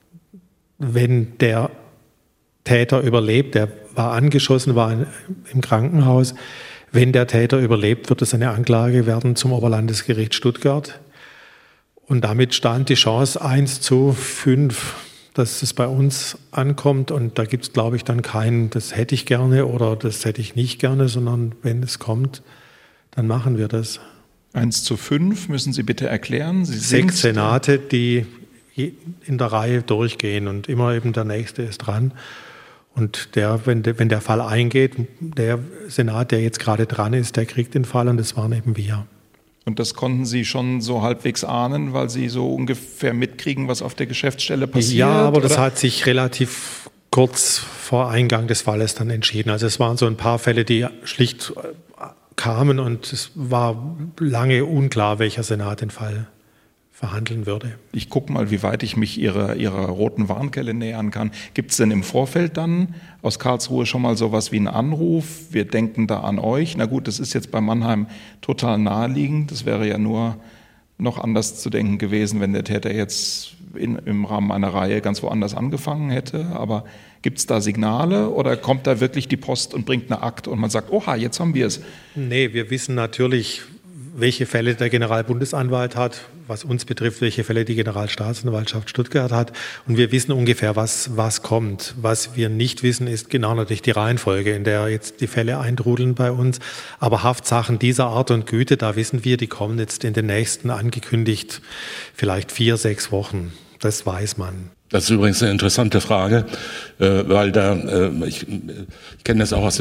wenn der Täter überlebt, der war angeschossen, war im Krankenhaus. Wenn der Täter überlebt, wird es eine Anklage werden zum Oberlandesgericht Stuttgart. Und damit stand die Chance 1:5, dass es bei uns ankommt. Und da gibt es, glaube ich, dann kein, das hätte ich gerne oder das hätte ich nicht gerne, sondern wenn es kommt, dann machen wir das. 1:5 müssen Sie bitte erklären. Sie 6 Senate, die in der Reihe durchgehen und immer eben der Nächste ist dran. Und wenn der Fall eingeht, der Senat, der jetzt gerade dran ist, der kriegt den Fall und das waren eben wir. Und das konnten Sie schon so halbwegs ahnen, weil Sie so ungefähr mitkriegen, was auf der Geschäftsstelle passiert? Ja, aber das hat sich relativ kurz vor Eingang des Falles dann entschieden. Also es waren so ein paar Fälle, die schlicht kamen und es war lange unklar, welcher Senat den Fall verhandeln würde. Ich gucke mal, wie weit ich mich Ihrer roten Warnkelle nähern kann. Gibt es denn im Vorfeld dann aus Karlsruhe schon mal sowas wie einen Anruf? Wir denken da an euch. Na gut, das ist jetzt bei Mannheim total naheliegend. Das wäre ja nur noch anders zu denken gewesen, wenn der Täter jetzt im Rahmen einer Reihe ganz woanders angefangen hätte. Aber gibt es da Signale oder kommt da wirklich die Post und bringt eine Akt und man sagt, oha, jetzt haben wir es? Nee, wir wissen natürlich, welche Fälle der Generalbundesanwalt hat, was uns betrifft, welche Fälle die Generalstaatsanwaltschaft Stuttgart hat. Und wir wissen ungefähr, was kommt. Was wir nicht wissen, ist genau natürlich die Reihenfolge, in der jetzt die Fälle eintrudeln bei uns. Aber Haftsachen dieser Art und Güte, da wissen wir, die kommen jetzt in den nächsten angekündigt, vielleicht 4-6 Wochen. Das weiß man. Das ist übrigens eine interessante Frage, weil ich kenne das auch aus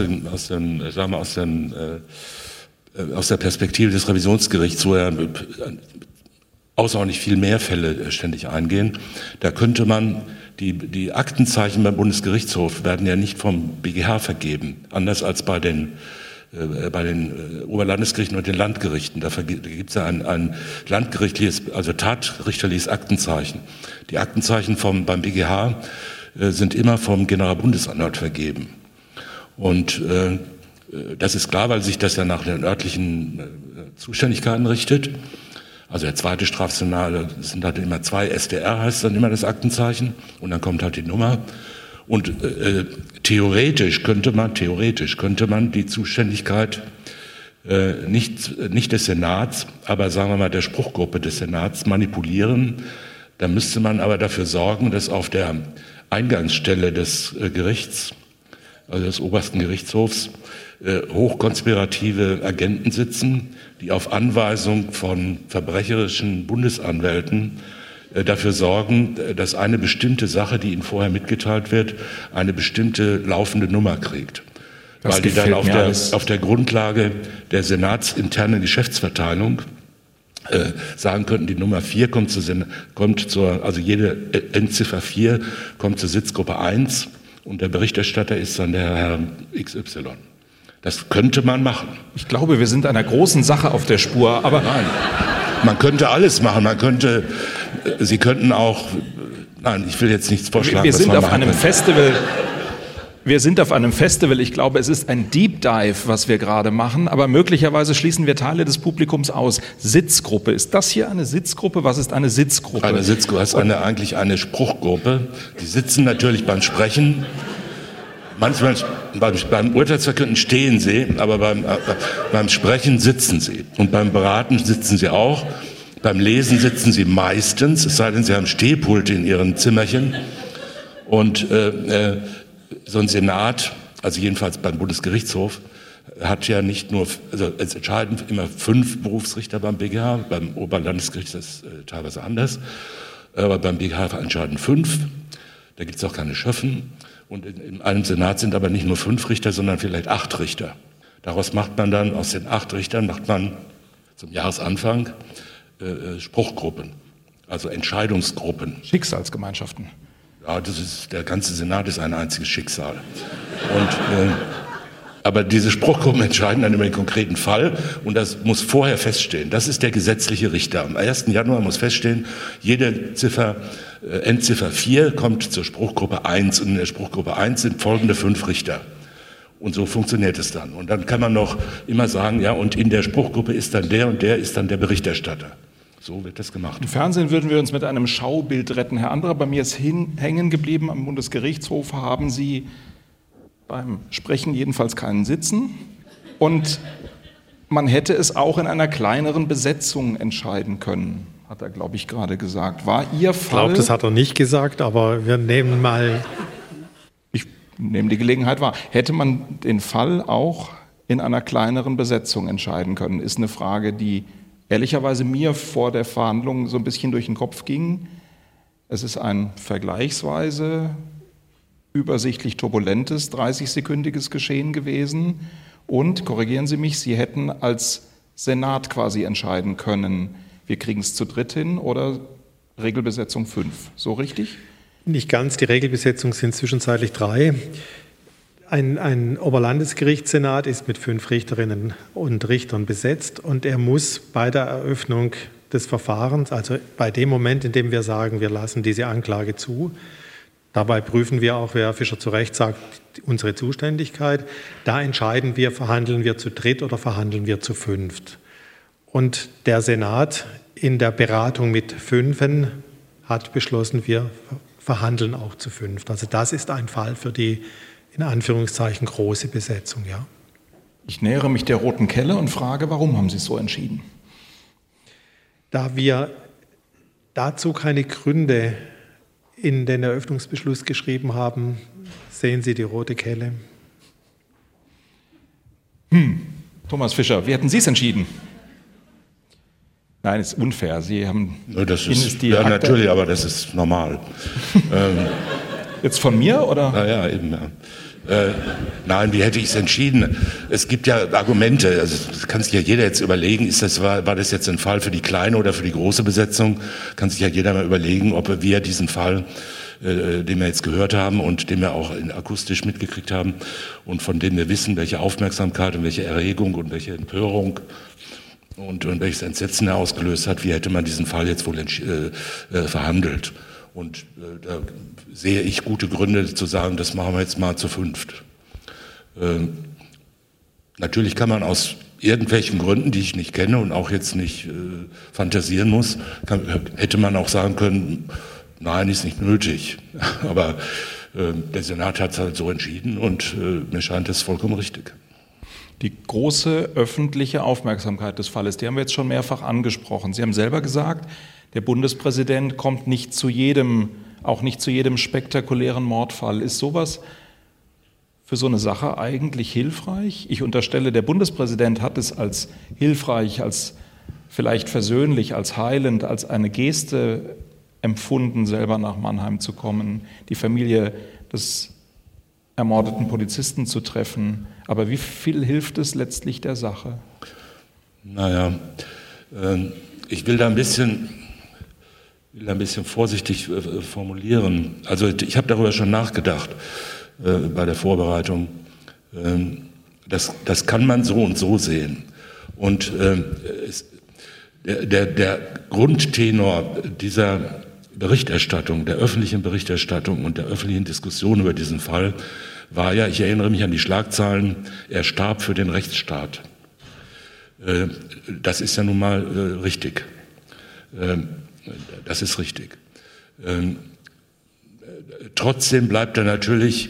der Perspektive des Revisionsgerichts, wo ja außerordentlich viel mehr Fälle ständig eingehen. Da könnte man, die Aktenzeichen beim Bundesgerichtshof werden ja nicht vom BGH vergeben, anders als bei den Oberlandesgerichten und den Landgerichten. Da gibt es ja ein landgerichtliches, also tatrichterliches Aktenzeichen. Die Aktenzeichen beim BGH sind immer vom Generalbundesanwalt vergeben. Und das ist klar, weil sich das ja nach den örtlichen Zuständigkeiten richtet. Also der zweite Strafsenat, das sind halt immer 2 SDR, heißt dann immer das Aktenzeichen. Und dann kommt halt die Nummer. Und theoretisch könnte man die Zuständigkeit nicht des Senats, aber sagen wir mal der Spruchgruppe des Senats manipulieren. Da müsste man aber dafür sorgen, dass auf der Eingangsstelle des Gerichts, also des obersten Gerichtshofs, hochkonspirative Agenten sitzen, die auf Anweisung von verbrecherischen Bundesanwälten dafür sorgen, dass eine bestimmte Sache, die ihnen vorher mitgeteilt wird, eine bestimmte laufende Nummer kriegt. Weil die dann auf der Grundlage der senatsinternen Geschäftsverteilung sagen könnten, die Nummer 4 also jede Endziffer 4 kommt zur Sitzgruppe 1 und der Berichterstatter ist dann der Herr XY. Das könnte man machen. Ich glaube, wir sind einer großen Sache auf der Spur, aber... Nein, man könnte alles machen. Sie könnten auch... Nein, ich will jetzt nichts vorschlagen. Wir sind auf einem Festival... Wir sind auf einem Festival, ich glaube, es ist ein Deep Dive, was wir gerade machen, aber möglicherweise schließen wir Teile des Publikums aus. Sitzgruppe, ist das hier eine Sitzgruppe? Was ist eine Sitzgruppe? Eine Sitzgruppe ist eigentlich eine Spruchgruppe. Die sitzen natürlich beim Sprechen. Manchmal beim Urteilsverkünden stehen sie, aber beim Sprechen sitzen sie. Und beim Beraten sitzen sie auch. Beim Lesen sitzen sie meistens, es sei denn, sie haben Stehpulte in ihren Zimmerchen. Und so ein Senat, also jedenfalls beim Bundesgerichtshof, hat ja nicht nur, also es entscheiden immer 5 Berufsrichter beim BGH, beim Oberlandesgericht ist das teilweise anders, aber beim BGH entscheiden 5, da gibt es auch keine Schöffen und in einem Senat sind aber nicht nur 5 Richter, sondern vielleicht 8 Richter. Daraus macht man dann, aus den 8 Richtern macht man zum Jahresanfang Spruchgruppen, also Entscheidungsgruppen. Schicksalsgemeinschaften. Ja, der ganze Senat ist ein einziges Schicksal. Aber diese Spruchgruppen entscheiden dann über den konkreten Fall und das muss vorher feststehen. Das ist der gesetzliche Richter. Am 1. Januar muss feststehen, jede Endziffer 4 kommt zur Spruchgruppe 1 und in der Spruchgruppe 1 sind folgende 5 Richter. Und so funktioniert es dann. Und dann kann man noch immer sagen, ja, und in der Spruchgruppe ist dann der und der ist dann der Berichterstatter. So wird das gemacht. Im Fernsehen würden wir uns mit einem Schaubild retten. Herr Anderer, bei mir ist hängen geblieben, am Bundesgerichtshof haben Sie beim Sprechen jedenfalls keinen Sitzen. Und man hätte es auch in einer kleineren Besetzung entscheiden können, hat er, glaube ich, gerade gesagt. War Ihr Fall? Ich glaube, das hat er nicht gesagt, aber wir nehmen mal... Ich nehme die Gelegenheit wahr. Hätte man den Fall auch in einer kleineren Besetzung entscheiden können? Ist eine Frage, die ehrlicherweise mir vor der Verhandlung so ein bisschen durch den Kopf ging. Es ist ein vergleichsweise übersichtlich turbulentes 30-sekündiges Geschehen gewesen. Und, korrigieren Sie mich, Sie hätten als Senat quasi entscheiden können, wir kriegen es zu dritt hin oder Regelbesetzung 5. So richtig? Nicht ganz, die Regelbesetzung sind zwischenzeitlich 3. Ein Oberlandesgerichtssenat ist mit 5 Richterinnen und Richtern besetzt und er muss bei der Eröffnung des Verfahrens, also bei dem Moment, in dem wir sagen, wir lassen diese Anklage zu, dabei prüfen wir auch, wer Fischer zu Recht sagt, unsere Zuständigkeit, da entscheiden wir, verhandeln wir zu dritt oder verhandeln wir zu 5. Und der Senat in der Beratung mit 5 hat beschlossen, wir verhandeln auch zu 5. Also das ist ein Fall für die in Anführungszeichen große Besetzung, ja. Ich nähere mich der roten Kelle und frage, warum haben Sie es so entschieden? Da wir dazu keine Gründe in den Eröffnungsbeschluss geschrieben haben, sehen Sie die rote Kelle. Thomas Fischer, wie hätten Sie es entschieden? Nein, ist unfair. Sie haben... Das ist ja, natürlich, aber das ist normal. Jetzt von mir, oder? Naja, eben, ja. Nein, wie hätte ich es entschieden? Es gibt ja Argumente, also das kann sich ja jeder jetzt überlegen, war das jetzt ein Fall für die kleine oder für die große Besetzung? Kann sich ja jeder mal überlegen, ob wir diesen Fall, den wir jetzt gehört haben und den wir auch akustisch mitgekriegt haben und von dem wir wissen, welche Aufmerksamkeit und welche Erregung und welche Empörung und welches Entsetzen er ausgelöst hat, wie hätte man diesen Fall jetzt wohl verhandelt? Und da sehe ich gute Gründe zu sagen, das machen wir jetzt mal zu 5. Natürlich kann man aus irgendwelchen Gründen, die ich nicht kenne und auch jetzt nicht fantasieren muss, hätte man auch sagen können, nein, ist nicht nötig. Aber der Senat hat es halt so entschieden und mir scheint es vollkommen richtig. Die große öffentliche Aufmerksamkeit des Falles, die haben wir jetzt schon mehrfach angesprochen. Sie haben selber gesagt, der Bundespräsident kommt nicht zu jedem, auch nicht zu jedem spektakulären Mordfall. Ist sowas für so eine Sache eigentlich hilfreich? Ich unterstelle, der Bundespräsident hat es als hilfreich, als vielleicht versöhnlich, als heilend, als eine Geste empfunden, selber nach Mannheim zu kommen, die Familie des ermordeten Polizisten zu treffen. Aber wie viel hilft es letztlich der Sache? Naja, Ich will da ein bisschen vorsichtig formulieren. Also ich habe darüber schon nachgedacht bei der Vorbereitung. Das kann man so und so sehen. Und der Grundtenor dieser Berichterstattung, der öffentlichen Berichterstattung und der öffentlichen Diskussion über diesen Fall war ja, ich erinnere mich an die Schlagzeilen, er starb für den Rechtsstaat. Das ist ja nun mal richtig. Das ist richtig. Trotzdem bleibt da natürlich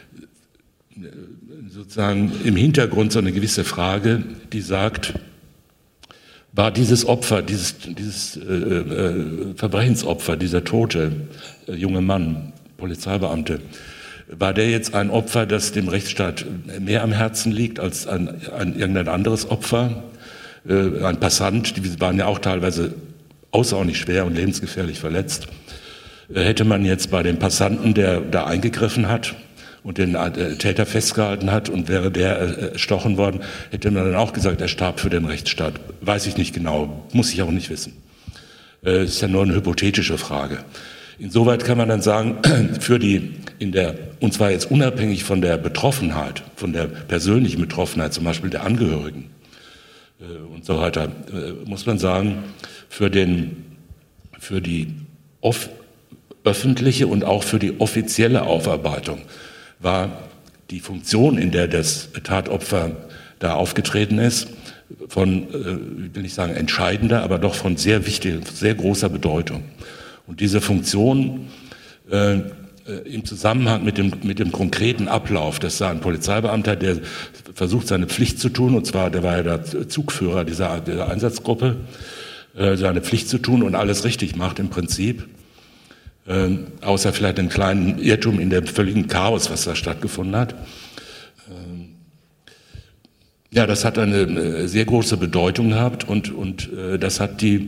sozusagen im Hintergrund so eine gewisse Frage, die sagt, war dieses Opfer, dieses Verbrechensopfer, dieser tote junge Mann, Polizeibeamte, war der jetzt ein Opfer, das dem Rechtsstaat mehr am Herzen liegt als an irgendein anderes Opfer? Ein Passant, die waren ja auch teilweise außerordentlich schwer und lebensgefährlich verletzt. Hätte man jetzt bei dem Passanten, der da eingegriffen hat und den Täter festgehalten hat und wäre der erstochen worden, hätte man dann auch gesagt, er starb für den Rechtsstaat. Weiß ich nicht genau, muss ich auch nicht wissen. Ist ja nur eine hypothetische Frage. Insoweit kann man dann sagen, und zwar jetzt unabhängig von der Betroffenheit, von der persönlichen Betroffenheit, zum Beispiel der Angehörigen und so weiter, muss man sagen, für die öffentliche und auch für die offizielle Aufarbeitung war die Funktion, in der das Tatopfer da aufgetreten ist, von, will nicht sagen entscheidender, aber doch von sehr wichtiger, sehr großer Bedeutung. Und diese Funktion im Zusammenhang mit dem konkreten Ablauf, das war ein Polizeibeamter, der versucht, seine Pflicht zu tun, und zwar, der war ja der Zugführer dieser Einsatzgruppe, seine Pflicht zu tun und alles richtig macht im Prinzip, außer vielleicht einen kleinen Irrtum in dem völligen Chaos, was da stattgefunden hat. Ja, das hat eine sehr große Bedeutung gehabt und das hat die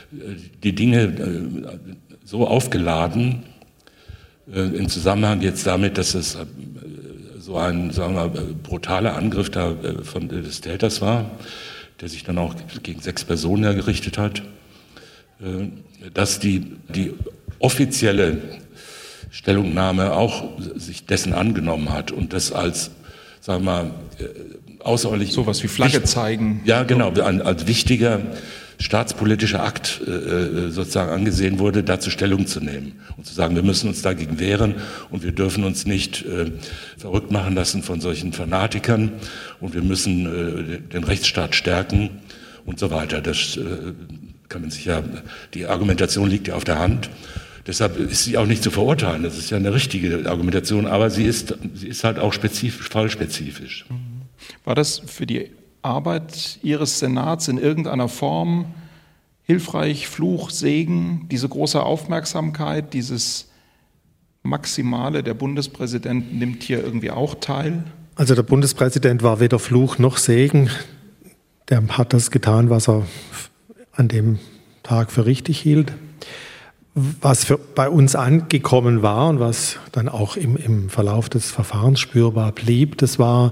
Dinge so aufgeladen, im Zusammenhang jetzt damit, dass es so ein, sagen wir mal, brutaler Angriff des Täters war, der sich dann auch gegen 6 Personen gerichtet hat, dass die offizielle Stellungnahme auch sich dessen angenommen hat und das als, sagen wir mal, außerordentlich... Sowas wie Flagge zeigen. Ja, genau, als wichtiger staatspolitischer Akt sozusagen angesehen wurde, dazu Stellung zu nehmen und zu sagen, wir müssen uns dagegen wehren und wir dürfen uns nicht verrückt machen lassen von solchen Fanatikern und wir müssen den Rechtsstaat stärken und so weiter. Das kann man sich ja, die Argumentation liegt ja auf der Hand. Deshalb ist sie auch nicht zu verurteilen. Das ist ja eine richtige Argumentation, aber sie ist halt auch fallspezifisch. War das für die Arbeit Ihres Senats in irgendeiner Form hilfreich, Fluch, Segen, diese große Aufmerksamkeit, dieses Maximale, der Bundespräsident nimmt hier irgendwie auch teil? Also der Bundespräsident war weder Fluch noch Segen. Der hat das getan, was er an dem Tag für richtig hielt. Was bei uns angekommen war und was dann auch im Verlauf des Verfahrens spürbar blieb, das war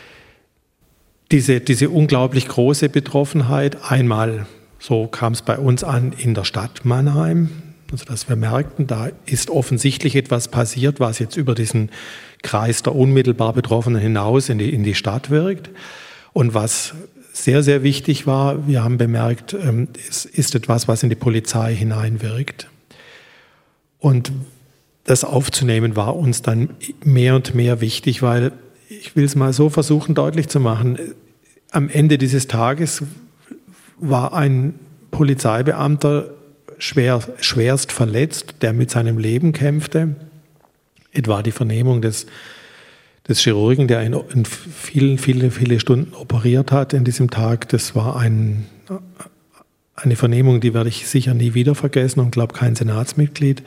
diese unglaublich große Betroffenheit. Einmal, so kam es bei uns an, in der Stadt Mannheim, also dass wir merkten, da ist offensichtlich etwas passiert, was jetzt über diesen Kreis der unmittelbar Betroffenen hinaus in die Stadt wirkt. Und was sehr, sehr wichtig war, wir haben bemerkt, es ist etwas, was in die Polizei hineinwirkt. Und das aufzunehmen war uns dann mehr und mehr wichtig, weil ich will es mal so versuchen deutlich zu machen, am Ende dieses Tages war ein Polizeibeamter schwerst verletzt, der mit seinem Leben kämpfte. Etwa die Vernehmung des Chirurgen, der ihn viele Stunden operiert hat in diesem Tag. Das war eine Vernehmung, die werde ich sicher nie wieder vergessen und glaube kein Senatsmitglied.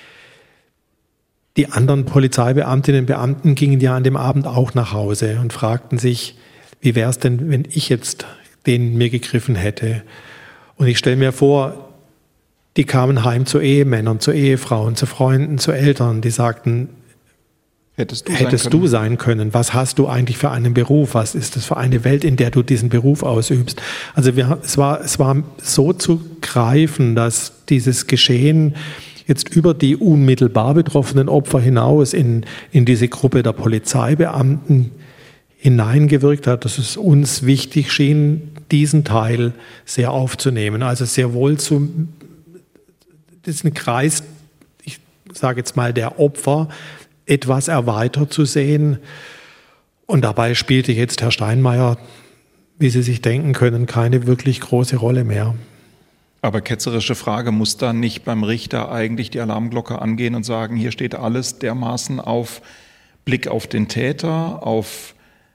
Die anderen Polizeibeamtinnen und Beamten gingen ja an dem Abend auch nach Hause und fragten sich, wie wäre es denn, wenn ich jetzt den mir gegriffen hätte? Und ich stelle mir vor, die kamen heim zu Ehemännern, zu Ehefrauen, zu Freunden, zu Eltern, die sagten, hättest du sein können? Was hast du eigentlich für einen Beruf? Was ist das für eine Welt, in der du diesen Beruf ausübst? Also es war so zu greifen, dass dieses Geschehen jetzt über die unmittelbar betroffenen Opfer hinaus in diese Gruppe der Polizeibeamten hineingewirkt hat, dass es uns wichtig schien, diesen Teil sehr aufzunehmen. Also sehr wohl diesen Kreis, ich sage jetzt mal der Opfer, etwas erweitert zu sehen. Und dabei spielte jetzt Herr Steinmeier, wie Sie sich denken können, keine wirklich große Rolle mehr. Aber ketzerische Frage, muss da nicht beim Richter eigentlich die Alarmglocke angehen und sagen, hier steht alles dermaßen auf Blick auf den Täter, auf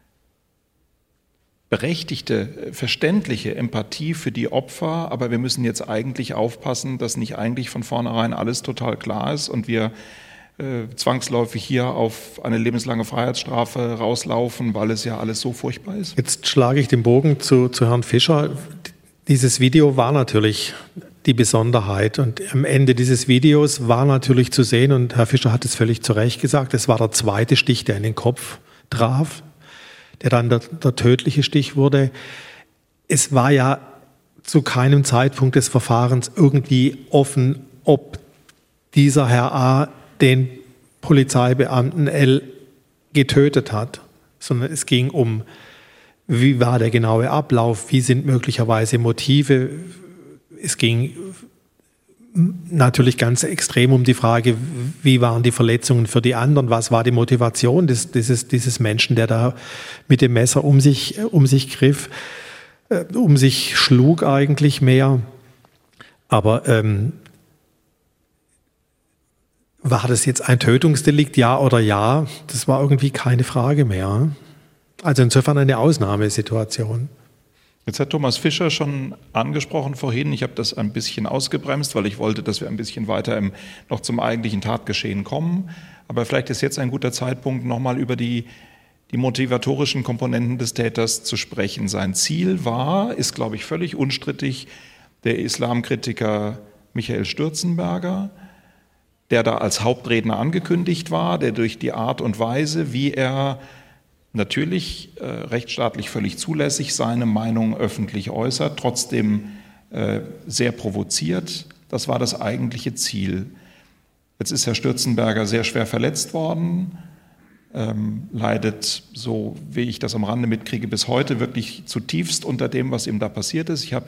berechtigte, verständliche Empathie für die Opfer, aber wir müssen jetzt eigentlich aufpassen, dass nicht eigentlich von vornherein alles total klar ist und wir zwangsläufig hier auf eine lebenslange Freiheitsstrafe rauslaufen, weil es ja alles so furchtbar ist? Jetzt schlage ich den Bogen zu Herrn Fischer. Dieses Video war natürlich die Besonderheit und am Ende dieses Videos war natürlich zu sehen, und Herr Fischer hat es völlig zu Recht gesagt, es war der zweite Stich, der in den Kopf traf, der dann der tödliche Stich wurde. Es war ja zu keinem Zeitpunkt des Verfahrens irgendwie offen, ob dieser Herr A. den Polizeibeamten L. getötet hat, sondern es ging um, wie war der genaue Ablauf, wie sind möglicherweise Motive. Es ging natürlich ganz extrem um die Frage, wie waren die Verletzungen für die anderen, was war die Motivation dieses Menschen, der da mit dem Messer um sich griff, um sich schlug eigentlich mehr. Aber war das jetzt ein Tötungsdelikt, ja oder ja? Das war irgendwie keine Frage mehr. Also insofern eine Ausnahmesituation. Jetzt hat Thomas Fischer schon angesprochen vorhin, ich habe das ein bisschen ausgebremst, weil ich wollte, dass wir ein bisschen weiter noch zum eigentlichen Tatgeschehen kommen. Aber vielleicht ist jetzt ein guter Zeitpunkt, nochmal über die motivatorischen Komponenten des Täters zu sprechen. Sein Ziel ist, glaube ich, völlig unstrittig, der Islamkritiker Michael Stürzenberger, der da als Hauptredner angekündigt war, der durch die Art und Weise, wie er natürlich rechtsstaatlich völlig zulässig seine Meinung öffentlich äußert, trotzdem sehr provoziert. Das war das eigentliche Ziel. Jetzt ist Herr Stürzenberger sehr schwer verletzt worden, leidet, so wie ich das am Rande mitkriege, bis heute wirklich zutiefst unter dem, was ihm da passiert ist. Ich habe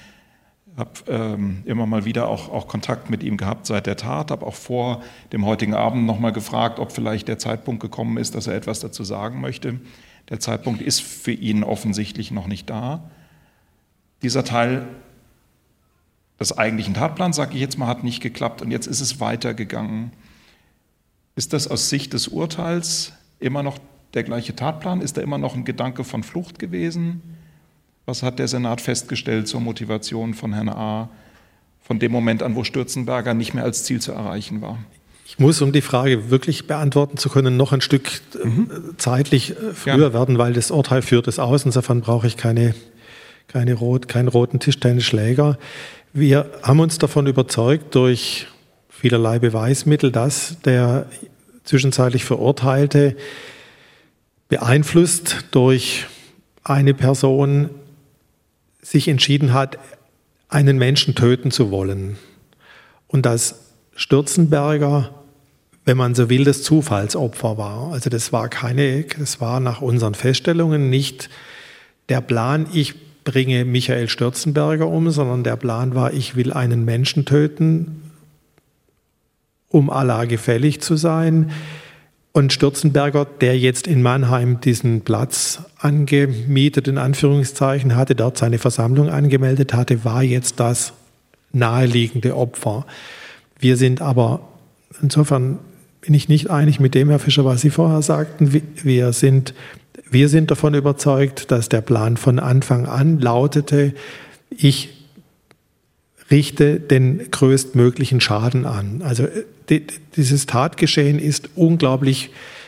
immer mal wieder auch Kontakt mit ihm gehabt seit der Tat, habe auch vor dem heutigen Abend noch mal gefragt, ob vielleicht der Zeitpunkt gekommen ist, dass er etwas dazu sagen möchte. Der Zeitpunkt ist für ihn offensichtlich noch nicht da. Dieser Teil des eigentlichen Tatplans, sage ich jetzt mal, hat nicht geklappt und jetzt ist es weitergegangen. Ist das aus Sicht des Urteils immer noch der gleiche Tatplan? Ist da immer noch ein Gedanke von Flucht gewesen? Was hat der Senat festgestellt zur Motivation von Herrn A. von dem Moment an, wo Stürzenberger nicht mehr als Ziel zu erreichen war? Ich muss, um die Frage wirklich beantworten zu können, noch ein Stück zeitlich früher werden, weil das Urteil führt es aus. Insofern brauche ich keinen roten Tischtennisschläger. Wir haben uns davon überzeugt, durch vielerlei Beweismittel, dass der zwischenzeitlich Verurteilte beeinflusst durch eine Person sich entschieden hat, einen Menschen töten zu wollen. Und dass Stürzenberger, wenn man so will, das Zufallsopfer war. Also das war nach unseren Feststellungen nicht der Plan, ich bringe Michael Stürzenberger um, sondern der Plan war, ich will einen Menschen töten, um Allah gefällig zu sein. Und Stürzenberger, der jetzt in Mannheim diesen Platz angemietet, in Anführungszeichen, hatte, dort seine Versammlung angemeldet hatte, war jetzt das naheliegende Opfer. Wir sind aber, insofern bin ich nicht einig mit dem, Herr Fischer, was Sie vorher sagten, wir sind davon überzeugt, dass der Plan von Anfang an lautete, ich richte den größtmöglichen Schaden an. Also dieses Tatgeschehen ist unglaublich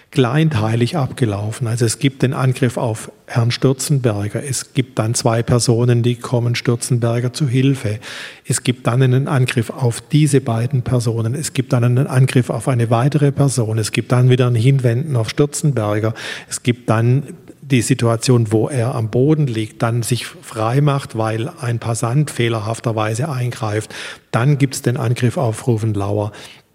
kleinteilig abgelaufen. Also es gibt den Angriff auf Herrn Stürzenberger, es gibt dann 2 Personen, die kommen Stürzenberger zu Hilfe. Es gibt dann einen Angriff auf diese beiden Personen, es gibt dann einen Angriff auf eine weitere Person, es gibt dann wieder ein Hinwenden auf Stürzenberger, es gibt dann die Situation, wo er am Boden liegt, dann sich frei macht, weil ein Passant fehlerhafterweise eingreift. Dann gibt es den Angriff auf Ruvenlauer.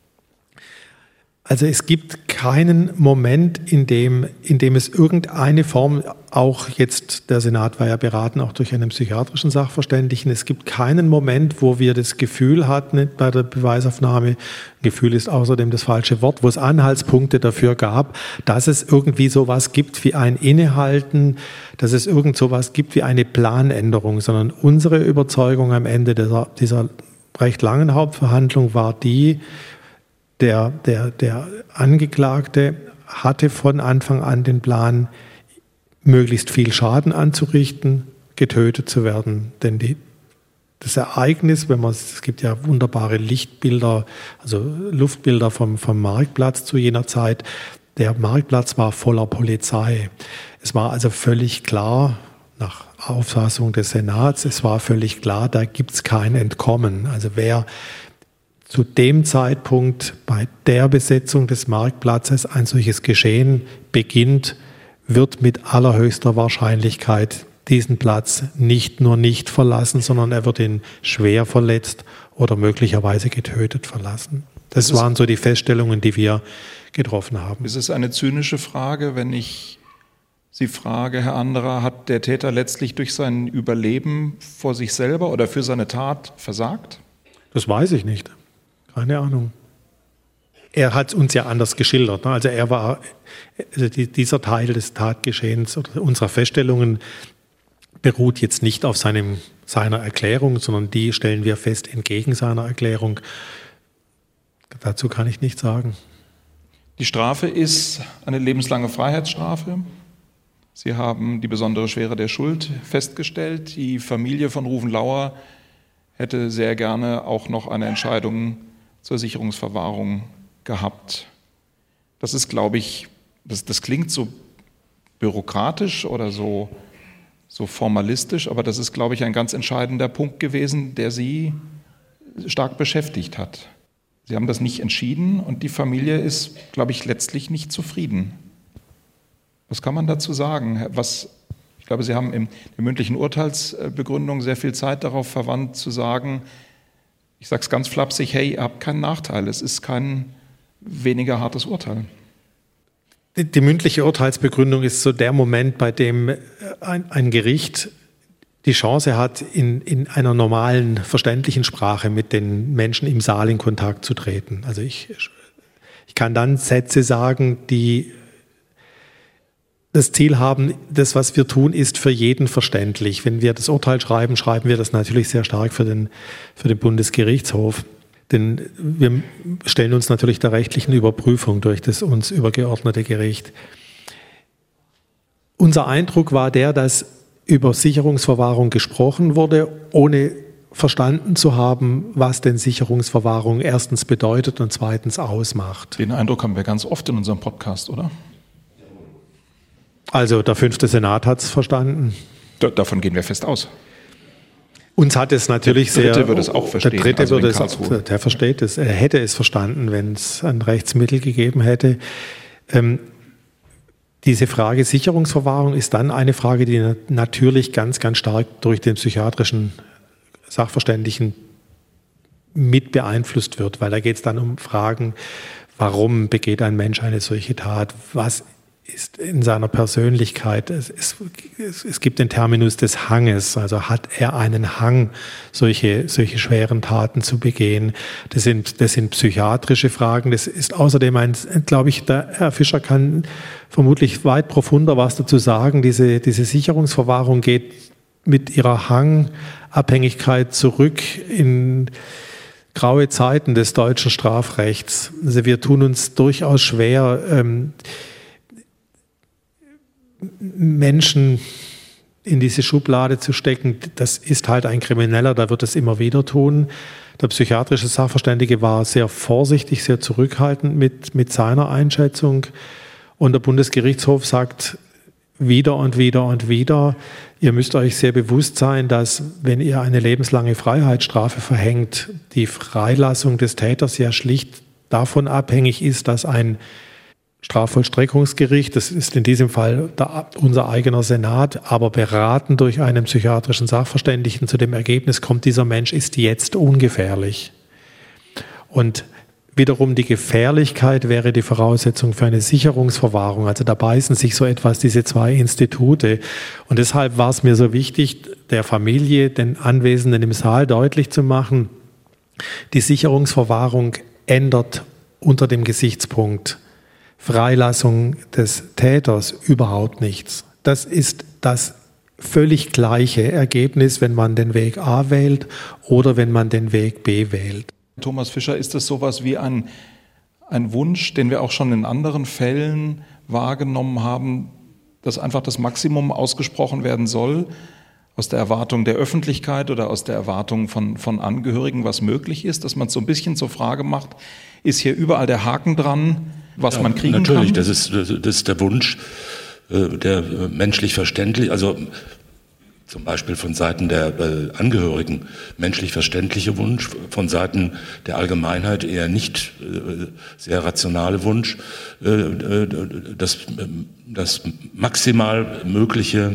Also es gibt keinen Moment, in dem es irgendeine Form, auch jetzt der Senat war ja beraten, auch durch einen psychiatrischen Sachverständigen, es gibt keinen Moment, wo wir das Gefühl hatten bei der Beweisaufnahme, Gefühl ist außerdem das falsche Wort, wo es Anhaltspunkte dafür gab, dass es irgendwie sowas gibt wie ein Innehalten, dass es irgend sowas gibt wie eine Planänderung, sondern unsere Überzeugung am Ende dieser recht langen Hauptverhandlung war die, der Angeklagte hatte von Anfang an den Plan, möglichst viel Schaden anzurichten, getötet zu werden. Denn das Ereignis, es gibt ja wunderbare Lichtbilder, also Luftbilder vom Marktplatz zu jener Zeit, der Marktplatz war voller Polizei. Es war also völlig klar, nach Auffassung des Senats, es war völlig klar, da gibt es kein Entkommen. Also wer zu dem Zeitpunkt bei der Besetzung des Marktplatzes ein solches Geschehen beginnt, wird mit allerhöchster Wahrscheinlichkeit diesen Platz nicht nur nicht verlassen, sondern er wird ihn schwer verletzt oder möglicherweise getötet verlassen. Das waren so die Feststellungen, die wir getroffen haben. Ist es eine zynische Frage, wenn ich Sie frage, Herr Anderer, hat der Täter letztlich durch sein Überleben vor sich selber oder für seine Tat versagt? Das weiß ich nicht. Keine Ahnung. Er hat es uns ja anders geschildert. Also dieser Teil des Tatgeschehens oder unserer Feststellungen beruht jetzt nicht auf seiner Erklärung, sondern die stellen wir fest entgegen seiner Erklärung. Dazu kann ich nichts sagen. Die Strafe ist eine lebenslange Freiheitsstrafe. Sie haben die besondere Schwere der Schuld festgestellt. Die Familie von Ruvenlauer hätte sehr gerne auch noch eine Entscheidung zur Sicherungsverwahrung gehabt. Das ist, glaube ich, das klingt so bürokratisch oder so formalistisch, aber das ist, glaube ich, ein ganz entscheidender Punkt gewesen, der Sie stark beschäftigt hat. Sie haben das nicht entschieden und die Familie ist, glaube ich, letztlich nicht zufrieden. Was kann man dazu sagen? Ich glaube, Sie haben in der mündlichen Urteilsbegründung sehr viel Zeit darauf verwandt, zu sagen, ich sage es ganz flapsig, hey, ihr habt keinen Nachteil, es ist kein weniger hartes Urteil. Die mündliche Urteilsbegründung ist so der Moment, bei dem ein Gericht die Chance hat, in einer normalen, verständlichen Sprache mit den Menschen im Saal in Kontakt zu treten. Also ich kann dann Sätze sagen, die das Ziel haben, das, was wir tun, ist für jeden verständlich. Wenn wir das Urteil schreiben, schreiben wir das natürlich sehr stark für den Bundesgerichtshof. Denn wir stellen uns natürlich der rechtlichen Überprüfung durch das uns übergeordnete Gericht. Unser Eindruck war der, dass über Sicherungsverwahrung gesprochen wurde, ohne verstanden zu haben, was denn Sicherungsverwahrung erstens bedeutet und zweitens ausmacht. Den Eindruck haben wir ganz oft in unserem Podcast, oder? Also der 5. Senat hat es verstanden. Davon gehen wir fest aus. Uns hat es natürlich sehr... Der Dritte würde es auch verstehen. Der Dritte würde es auch, der versteht es. Er hätte es verstanden, wenn es ein Rechtsmittel gegeben hätte. Diese Frage Sicherungsverwahrung ist dann eine Frage, die natürlich ganz, ganz stark durch den psychiatrischen Sachverständigen mit beeinflusst wird, weil da geht es dann um Fragen, warum begeht ein Mensch eine solche Tat, was ist in seiner Persönlichkeit, es gibt den Terminus des Hanges, also hat er einen Hang, solche schweren Taten zu begehen. Das sind psychiatrische Fragen. Das ist außerdem glaube ich, der Herr Fischer kann vermutlich weit profunder was dazu sagen. Diese Sicherungsverwahrung geht mit ihrer Hangabhängigkeit zurück in graue Zeiten des deutschen Strafrechts. Also wir tun uns durchaus schwer, Menschen in diese Schublade zu stecken, das ist halt ein Krimineller, da wird es immer wieder tun. Der psychiatrische Sachverständige war sehr vorsichtig, sehr zurückhaltend mit seiner Einschätzung. Und der Bundesgerichtshof sagt wieder und wieder und wieder, ihr müsst euch sehr bewusst sein, dass, wenn ihr eine lebenslange Freiheitsstrafe verhängt, die Freilassung des Täters ja schlicht davon abhängig ist, dass ein Strafvollstreckungsgericht, das ist in diesem Fall unser eigener Senat, aber beraten durch einen psychiatrischen Sachverständigen zu dem Ergebnis kommt, dieser Mensch ist jetzt ungefährlich. Und wiederum die Gefährlichkeit wäre die Voraussetzung für eine Sicherungsverwahrung. Also da beißen sich so etwas diese zwei Institute. Und deshalb war es mir so wichtig, der Familie, den Anwesenden im Saal deutlich zu machen, die Sicherungsverwahrung ändert unter dem Gesichtspunkt Freilassung des Täters überhaupt nichts. Das ist das völlig gleiche Ergebnis, wenn man den Weg A wählt oder wenn man den Weg B wählt. Thomas Fischer, ist das sowas wie ein Wunsch, den wir auch schon in anderen Fällen wahrgenommen haben, dass einfach das Maximum ausgesprochen werden soll, aus der Erwartung der Öffentlichkeit oder aus der Erwartung von Angehörigen, was möglich ist, dass man es so ein bisschen zur Frage macht, ist hier überall der Haken dran, was man kriegen natürlich, kann? Natürlich, das ist der Wunsch, der menschlich verständlich, also zum Beispiel von Seiten der Angehörigen menschlich verständliche Wunsch, von Seiten der Allgemeinheit eher nicht sehr rationale Wunsch, das maximal mögliche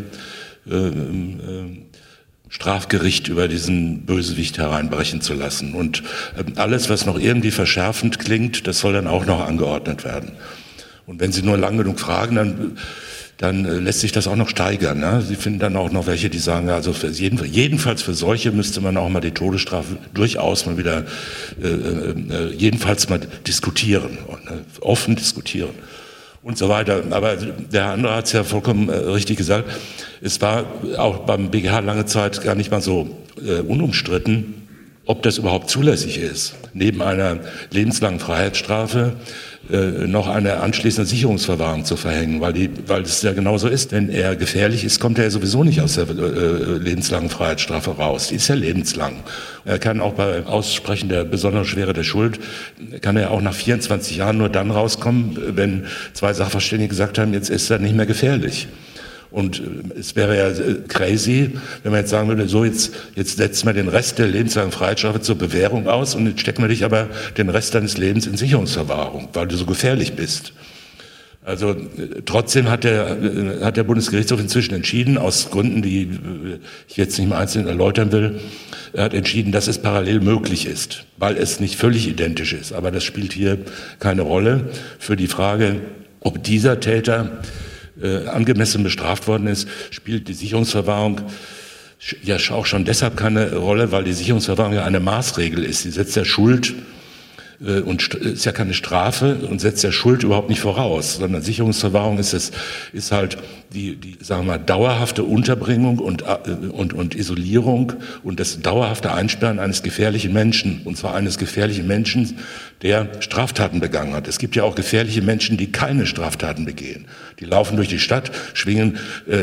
Strafgericht über diesen Bösewicht hereinbrechen zu lassen. Und alles, was noch irgendwie verschärfend klingt, das soll dann auch noch angeordnet werden. Und wenn Sie nur lang genug fragen, dann lässt sich das auch noch steigern. Ne? Sie finden dann auch noch welche, die sagen, also jedenfalls für solche müsste man auch mal die Todesstrafe durchaus mal wieder jedenfalls mal diskutieren, offen diskutieren und so weiter. Aber der andere hat es ja vollkommen richtig gesagt. Es war auch beim BGH lange Zeit gar nicht mal so unumstritten, ob das überhaupt zulässig ist, neben einer lebenslangen Freiheitsstrafe noch eine anschließende Sicherungsverwahrung zu verhängen, weil es ja genauso ist. Wenn er gefährlich ist, kommt er ja sowieso nicht aus der lebenslangen Freiheitsstrafe raus. Die ist ja lebenslang. Er kann auch bei Aussprechen der besonderen Schwere der Schuld, kann er auch nach 24 Jahren nur dann rauskommen, wenn zwei Sachverständige gesagt haben, jetzt ist er nicht mehr gefährlich. Und es wäre ja crazy, wenn man jetzt sagen würde, so jetzt setzen wir den Rest der lebenslangen Freiheitsstrafe zur Bewährung aus und jetzt stecken wir dich aber den Rest deines Lebens in Sicherungsverwahrung, weil du so gefährlich bist. Also trotzdem hat der Bundesgerichtshof inzwischen entschieden, aus Gründen, die ich jetzt nicht mehr einzeln erläutern will, er hat entschieden, dass es parallel möglich ist, weil es nicht völlig identisch ist. Aber das spielt hier keine Rolle für die Frage, ob dieser Täter angemessen bestraft worden ist, spielt die Sicherungsverwahrung ja auch schon deshalb keine Rolle, weil die Sicherungsverwahrung ja eine Maßregel ist. Sie setzt ja Schuld und ist ja keine Strafe und setzt ja Schuld überhaupt nicht voraus, sondern Sicherungsverwahrung ist halt die sagen wir mal, dauerhafte Unterbringung und Isolierung und das dauerhafte Einsperren eines gefährlichen Menschen, und zwar eines gefährlichen Menschen, der Straftaten begangen hat. Es gibt ja auch gefährliche Menschen, die keine Straftaten begehen. Die laufen durch die Stadt, schwingen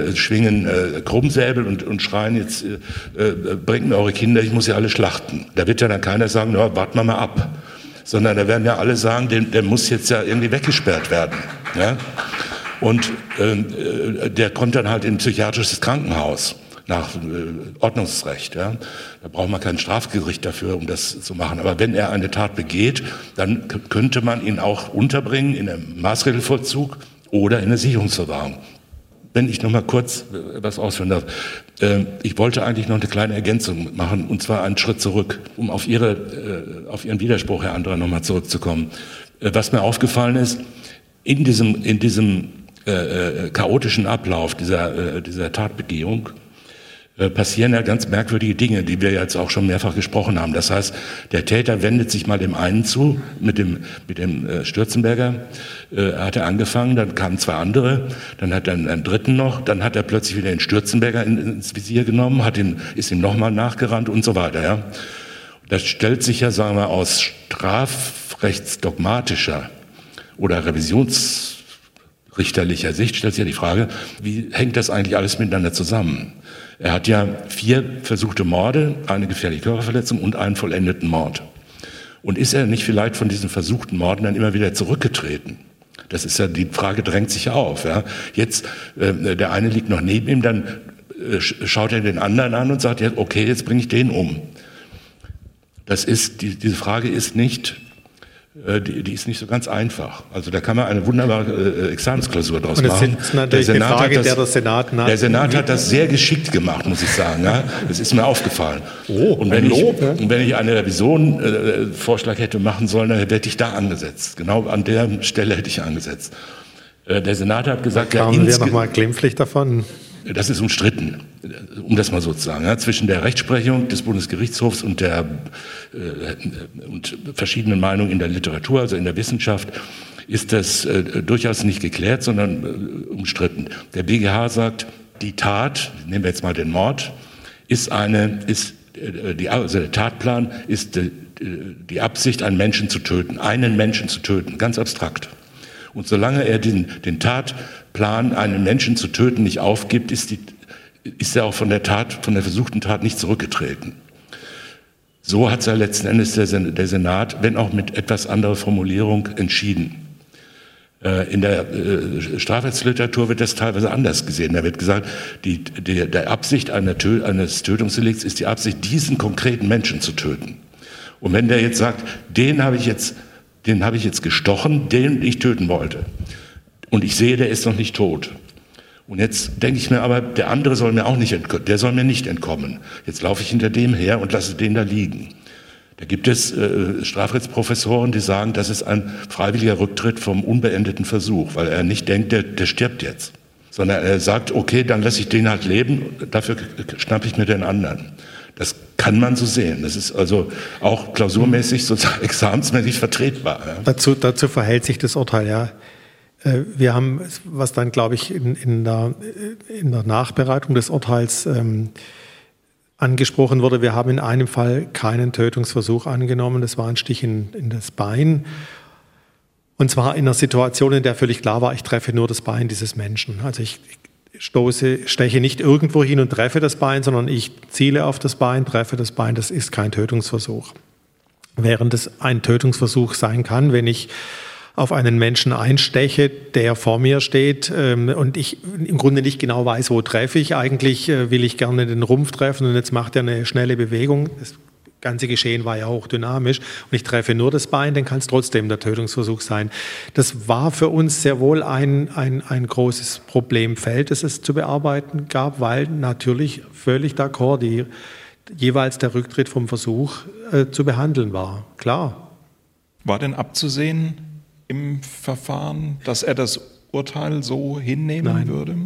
Krummsäbel und schreien jetzt, bringt mir eure Kinder, ich muss sie alle schlachten. Da wird ja dann keiner sagen, na, warten wir mal ab. Sondern da werden ja alle sagen, der muss jetzt ja irgendwie weggesperrt werden. Ja? Und der kommt dann halt in ein psychiatrisches Krankenhaus nach Ordnungsrecht. Ja? Da braucht man kein Strafgericht dafür, um das zu machen. Aber wenn er eine Tat begeht, dann könnte man ihn auch unterbringen in einem Maßregelvollzug oder in eine Sicherungsverwahrung. Wenn ich noch mal kurz was ausführen darf. Ich wollte eigentlich noch eine kleine Ergänzung machen, und zwar einen Schritt zurück, um auf Ihren Widerspruch, Herr Andra, noch mal zurückzukommen. Was mir aufgefallen ist, in diesem chaotischen Ablauf dieser Tatbegehung passieren ja ganz merkwürdige Dinge, die wir jetzt auch schon mehrfach gesprochen haben. Das heißt, der Täter wendet sich mal dem einen zu, mit dem Stürzenberger, hat er angefangen, dann kamen zwei andere, dann hat er einen dritten noch, dann hat er plötzlich wieder den Stürzenberger ins Visier genommen, ist ihm nochmal nachgerannt und so weiter. Ja. Das stellt sich ja, sagen wir, aus strafrechtsdogmatischer oder revisionsrichterlicher Sicht, stellt sich ja die Frage, wie hängt das eigentlich alles miteinander zusammen? Er hat ja 4 versuchte Morde, eine gefährliche Körperverletzung und einen vollendeten Mord. Und ist er nicht vielleicht von diesen versuchten Morden dann immer wieder zurückgetreten? Das ist ja, die Frage drängt sich auf. Ja. Jetzt, der eine liegt noch neben ihm, dann schaut er den anderen an und sagt, ja, okay, jetzt bringe ich den um. Diese Frage ist nicht, die ist nicht so ganz einfach. Also da kann man eine wunderbare Examensklausur draus machen. Der Senat hat das sehr geschickt gemacht, muss ich sagen. Ja? Das ist mir aufgefallen. Und wenn ich eine Revision Vorschlag hätte machen sollen, dann hätte ich da angesetzt. Genau an der Stelle hätte ich angesetzt. Der Senat hat gesagt, kamen wir nochmal glimpflich davon. Das ist umstritten, um das mal so zu sagen. Ja, zwischen der Rechtsprechung des Bundesgerichtshofs und verschiedenen Meinungen in der Literatur, also in der Wissenschaft, ist das durchaus nicht geklärt, sondern umstritten. Der BGH sagt, die Tat, nehmen wir jetzt mal den Mord, der Tatplan ist die Absicht, einen Menschen zu töten, ganz abstrakt. Und solange er den Tatplan, einen Menschen zu töten, nicht aufgibt, ist er auch von der versuchten Tat nicht zurückgetreten. So hat es ja letzten Endes der Senat, wenn auch mit etwas anderer Formulierung, entschieden. In der Strafrechtsliteratur wird das teilweise anders gesehen. Da wird gesagt, der Absicht eines Tötungsdelikts ist die Absicht, diesen konkreten Menschen zu töten. Und wenn der jetzt sagt, den habe ich jetzt gestochen, den ich töten wollte. Und ich sehe, der ist noch nicht tot. Und jetzt denke ich mir aber, der andere soll mir nicht entkommen. Jetzt laufe ich hinter dem her und lasse den da liegen. Da gibt es Strafrechtsprofessoren, die sagen, das ist ein freiwilliger Rücktritt vom unbeendeten Versuch, weil er nicht denkt, der stirbt jetzt. Sondern er sagt, okay, dann lasse ich den halt leben, dafür schnappe ich mir den anderen. Das kann man so sehen. Das ist also auch klausurmäßig, sozusagen examensmäßig vertretbar. Ja. Dazu verhält sich das Urteil, ja. Wir haben, was dann, glaube ich, in der Nachbereitung des Urteils angesprochen wurde, wir haben in einem Fall keinen Tötungsversuch angenommen. Das war ein Stich in das Bein. Und zwar in einer Situation, in der völlig klar war, ich treffe nur das Bein dieses Menschen. Also ich steche nicht irgendwo hin und treffe das Bein, sondern ich ziele auf das Bein, treffe das Bein. Das ist kein Tötungsversuch. Während es ein Tötungsversuch sein kann, wenn ich auf einen Menschen einsteche, der vor mir steht und ich im Grunde nicht genau weiß, wo treffe ich. Eigentlich will ich gerne den Rumpf treffen und jetzt macht er eine schnelle Bewegung. Das ganze Geschehen war ja hochdynamisch und ich treffe nur das Bein, dann kann es trotzdem der Tötungsversuch sein. Das war für uns sehr wohl ein großes Problemfeld, das es zu bearbeiten gab, weil natürlich völlig d'accord jeweils der Rücktritt vom Versuch zu behandeln war. Klar. War denn abzusehen im Verfahren, dass er das Urteil so hinnehmen würde?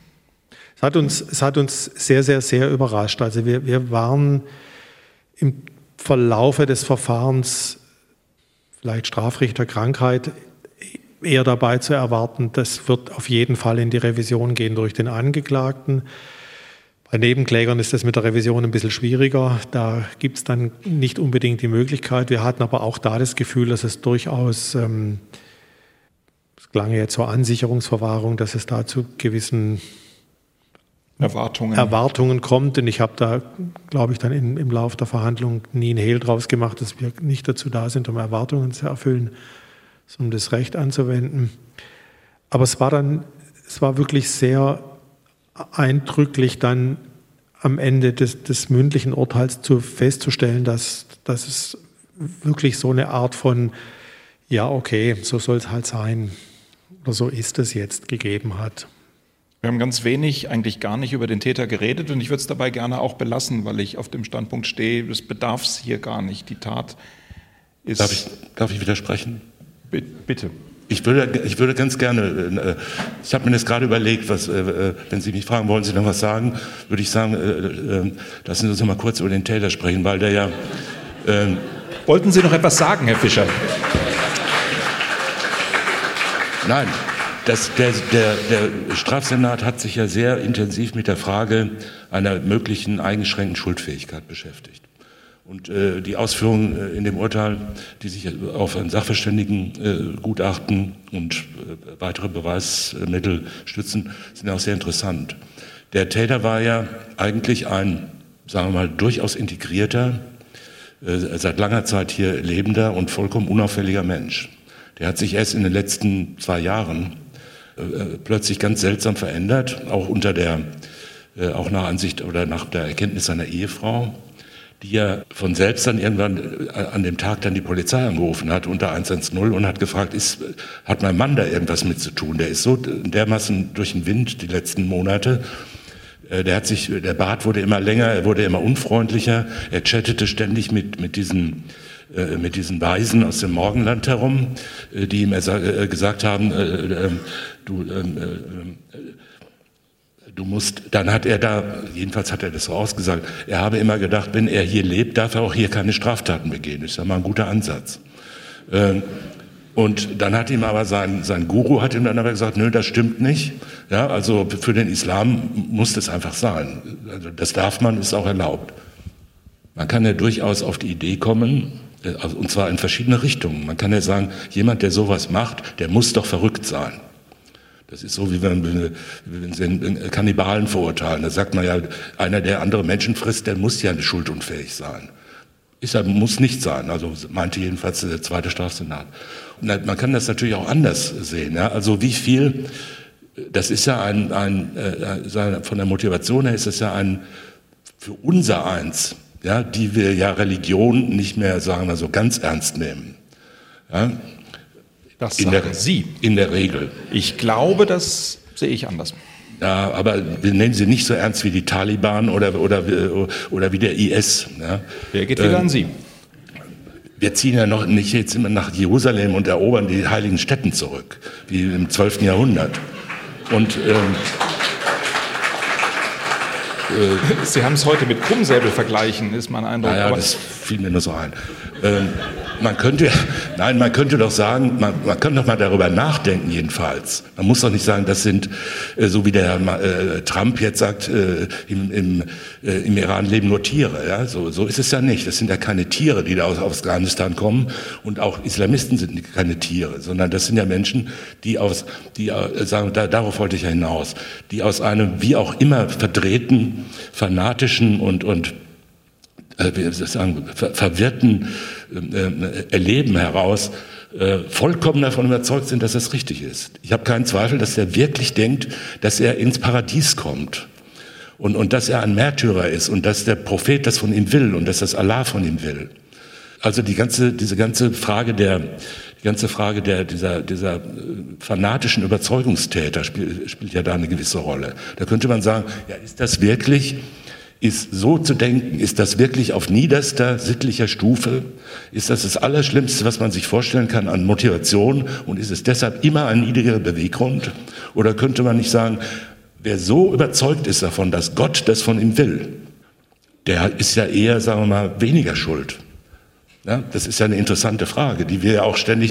Es hat uns sehr, sehr, sehr überrascht. Also wir waren im Verlaufe des Verfahrens, vielleicht Strafrichterkrankheit, eher dabei zu erwarten, das wird auf jeden Fall in die Revision gehen durch den Angeklagten. Bei Nebenklägern ist das mit der Revision ein bisschen schwieriger. Da gibt es dann nicht unbedingt die Möglichkeit. Wir hatten aber auch da das Gefühl, dass es durchaus, es klang jetzt zur Ansicherungsverwahrung, dass es da zu gewissen Erwartungen kommt. Und ich habe da, glaube ich, dann im Laufe der Verhandlung nie einen Hehl draus gemacht, dass wir nicht dazu da sind, um Erwartungen zu erfüllen, sondern um das Recht anzuwenden. Aber es war wirklich sehr eindrücklich dann am Ende des mündlichen Urteils festzustellen, dass es wirklich so eine Art von, ja okay, so soll es halt sein oder so ist es jetzt gegeben hat. Wir haben ganz wenig, eigentlich gar nicht über den Täter geredet und ich würde es dabei gerne auch belassen, weil ich auf dem Standpunkt stehe, das bedarf es hier gar nicht. Die Tat ist... Darf ich widersprechen? Bitte. Ich würde ganz gerne, ich habe mir das gerade überlegt, wenn Sie mich fragen, wollen Sie noch was sagen, würde ich sagen, lassen Sie uns noch mal kurz über den Täter sprechen, weil der ja... Wollten Sie noch etwas sagen, Herr Fischer? Nein, der Strafsenat hat sich ja sehr intensiv mit der Frage einer möglichen eingeschränkten Schuldfähigkeit beschäftigt. Und die Ausführungen in dem Urteil, die sich auf ein Sachverständigengutachten und weitere Beweismittel stützen, sind auch sehr interessant. Der Täter war ja eigentlich ein, sagen wir mal, durchaus integrierter, seit langer Zeit hier lebender und vollkommen unauffälliger Mensch. der hat sich erst in den letzten 2 Jahren plötzlich ganz seltsam verändert, auch auch nach Ansicht oder nach der Erkenntnis seiner Ehefrau, die ja von selbst dann irgendwann an dem Tag dann die Polizei angerufen hat unter 110 und hat gefragt, hat mein Mann da irgendwas mit zu tun? Der ist so dermaßen durch den Wind die letzten Monate. Der Bart wurde immer länger, er wurde immer unfreundlicher, er chattete ständig mit diesen Weisen aus dem Morgenland herum, die ihm gesagt haben, du musst, dann hat er jedenfalls hat er das so ausgesagt, er habe immer gedacht, wenn er hier lebt, darf er auch hier keine Straftaten begehen. Das ist ja mal ein guter Ansatz. Und dann hat ihm aber sein Guru hat ihm dann aber gesagt, nö, das stimmt nicht. Ja, also für den Islam muss das einfach sein. Also das darf man, ist auch erlaubt. Man kann ja durchaus auf die Idee kommen, und zwar in verschiedene Richtungen. Man kann ja sagen, jemand, der sowas macht, der muss doch verrückt sein. Das ist so, wie wenn Sie Kannibalen verurteilen. Da sagt man ja, einer, der andere Menschen frisst, der muss ja schuldunfähig sein. Muss nicht sein, also meinte jedenfalls der zweite Strafsenat. Und man kann das natürlich auch anders sehen. Ja? Also wie viel, das ist ja von der Motivation her ist es ja für unser Eins, ja, die wir ja Religion nicht mehr, sagen wir so, ganz ernst nehmen. Ja? Das sagen Sie. In der Regel. Ich glaube, das sehe ich anders. Ja, aber wir nennen sie nicht so ernst wie die Taliban oder wie der IS. Ja. Wer geht wieder an Sie? Wir ziehen ja noch nicht jetzt immer nach Jerusalem und erobern die heiligen Stätten zurück, wie im 12. Jahrhundert. Und Sie haben es heute mit Krummsäbel vergleichen, ist mein Eindruck. Naja, das fiel mir nur so ein. Man könnte doch sagen, man könnte doch mal darüber nachdenken jedenfalls. Man muss doch nicht sagen, das sind, so wie der Trump jetzt sagt, im Iran leben nur Tiere. Ja? So ist es ja nicht. Das sind ja keine Tiere, die da aus Afghanistan kommen, und auch Islamisten sind keine Tiere, sondern das sind ja Menschen, die sagen, darauf wollte ich ja hinaus, die aus einem wie auch immer verdrehten, fanatischen und verwirrten Erleben heraus vollkommen davon überzeugt sind, dass das richtig ist. Ich habe keinen Zweifel, dass er wirklich denkt, dass er ins Paradies kommt und dass er ein Märtyrer ist und dass der Prophet das von ihm will und dass das Allah von ihm will. Also diese ganze Frage dieser fanatischen Überzeugungstäter spielt ja da eine gewisse Rolle. Da könnte man sagen, ja, ist so zu denken, ist das wirklich auf niederster sittlicher Stufe? Ist das Allerschlimmste, was man sich vorstellen kann an Motivation? Und ist es deshalb immer ein niedriger Beweggrund? Oder könnte man nicht sagen, wer so überzeugt ist davon, dass Gott das von ihm will, der ist ja eher, sagen wir mal, weniger schuld. Ja, das ist ja eine interessante Frage, die wir ja auch ständig,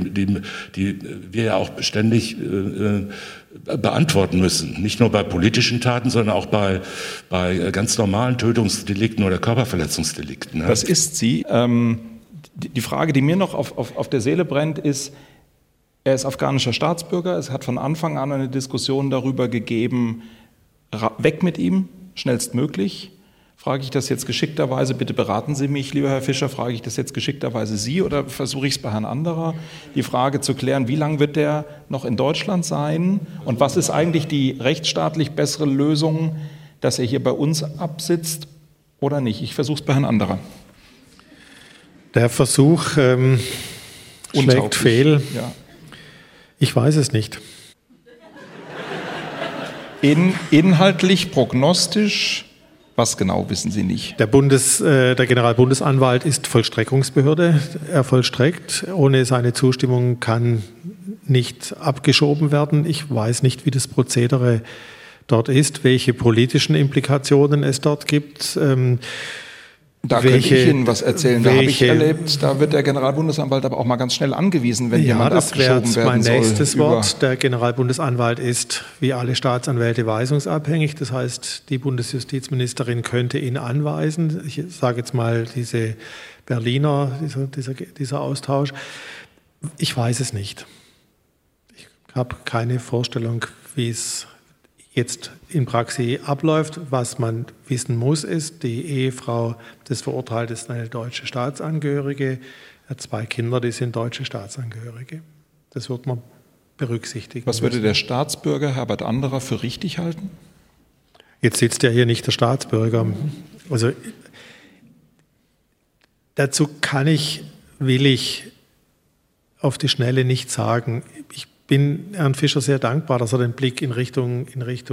beantworten müssen. Nicht nur bei politischen Taten, sondern auch bei ganz normalen Tötungsdelikten oder Körperverletzungsdelikten. Ne? Das ist sie. Die Frage, die mir noch auf der Seele brennt, ist, er ist afghanischer Staatsbürger. Es hat von Anfang an eine Diskussion darüber gegeben, weg mit ihm, schnellstmöglich. Frage ich das jetzt geschickterweise, bitte beraten Sie mich, lieber Herr Fischer, frage ich das jetzt geschickterweise Sie oder versuche ich es bei Herrn Anderer, die Frage zu klären, wie lange wird der noch in Deutschland sein und was ist eigentlich die rechtsstaatlich bessere Lösung, dass er hier bei uns absitzt oder nicht? Ich versuche es bei Herrn Anderer. Der Versuch schlägt fehl. Ja. Ich weiß es nicht. Inhaltlich, prognostisch... Was genau wissen Sie nicht? Der Generalbundesanwalt ist Vollstreckungsbehörde. Er vollstreckt. Ohne seine Zustimmung kann nicht abgeschoben werden. Ich weiß nicht, wie das Prozedere dort ist, welche politischen Implikationen es dort gibt. Da könnte ich Ihnen was erzählen, da habe ich erlebt, da wird der Generalbundesanwalt aber auch mal ganz schnell angewiesen, wenn jemand abgeschoben werden soll. Ja, das wäre mein nächstes Wort. Der Generalbundesanwalt ist, wie alle Staatsanwälte, weisungsabhängig. Das heißt, die Bundesjustizministerin könnte ihn anweisen. Ich sage jetzt mal diese Berliner, dieser Austausch. Ich weiß es nicht. Ich habe keine Vorstellung, wie es jetzt in Praxis abläuft. Was man wissen muss, ist, die Ehefrau des Verurteilten ist eine deutsche Staatsangehörige. Er hat 2 Kinder, die sind deutsche Staatsangehörige. Das wird man berücksichtigen. Was würde der Staatsbürger Herbert Anderer für richtig halten? Jetzt sitzt ja hier nicht der Staatsbürger. Also dazu will ich auf die Schnelle nicht sagen. Ich bin Herrn Fischer sehr dankbar, dass er den Blick in Richtung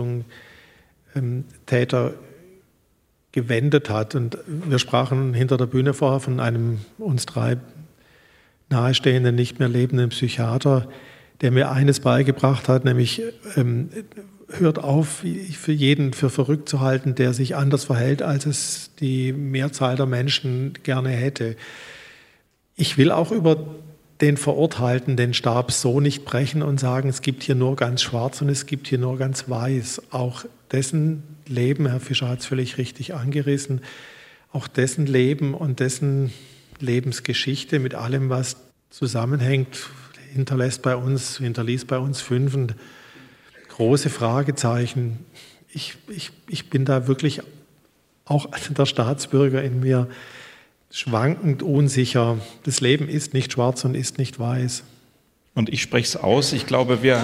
Täter gewendet hat. Und wir sprachen hinter der Bühne vorher von einem uns 3 nahestehenden, nicht mehr lebenden Psychiater, der mir eines beigebracht hat, nämlich hört auf, für jeden für verrückt zu halten, der sich anders verhält, als es die Mehrzahl der Menschen gerne hätte. Ich will auch über den Verurteilten den Stab so nicht brechen und sagen, es gibt hier nur ganz schwarz und es gibt hier nur ganz weiß. Auch dessen Leben, Herr Fischer hat es völlig richtig angerissen, auch dessen Leben und dessen Lebensgeschichte mit allem, was zusammenhängt, hinterließ bei uns 5 große Fragezeichen. Ich bin da wirklich auch der Staatsbürger in mir schwankend unsicher. Das Leben ist nicht schwarz und ist nicht weiß. Und ich spreche es aus. Ich glaube, wir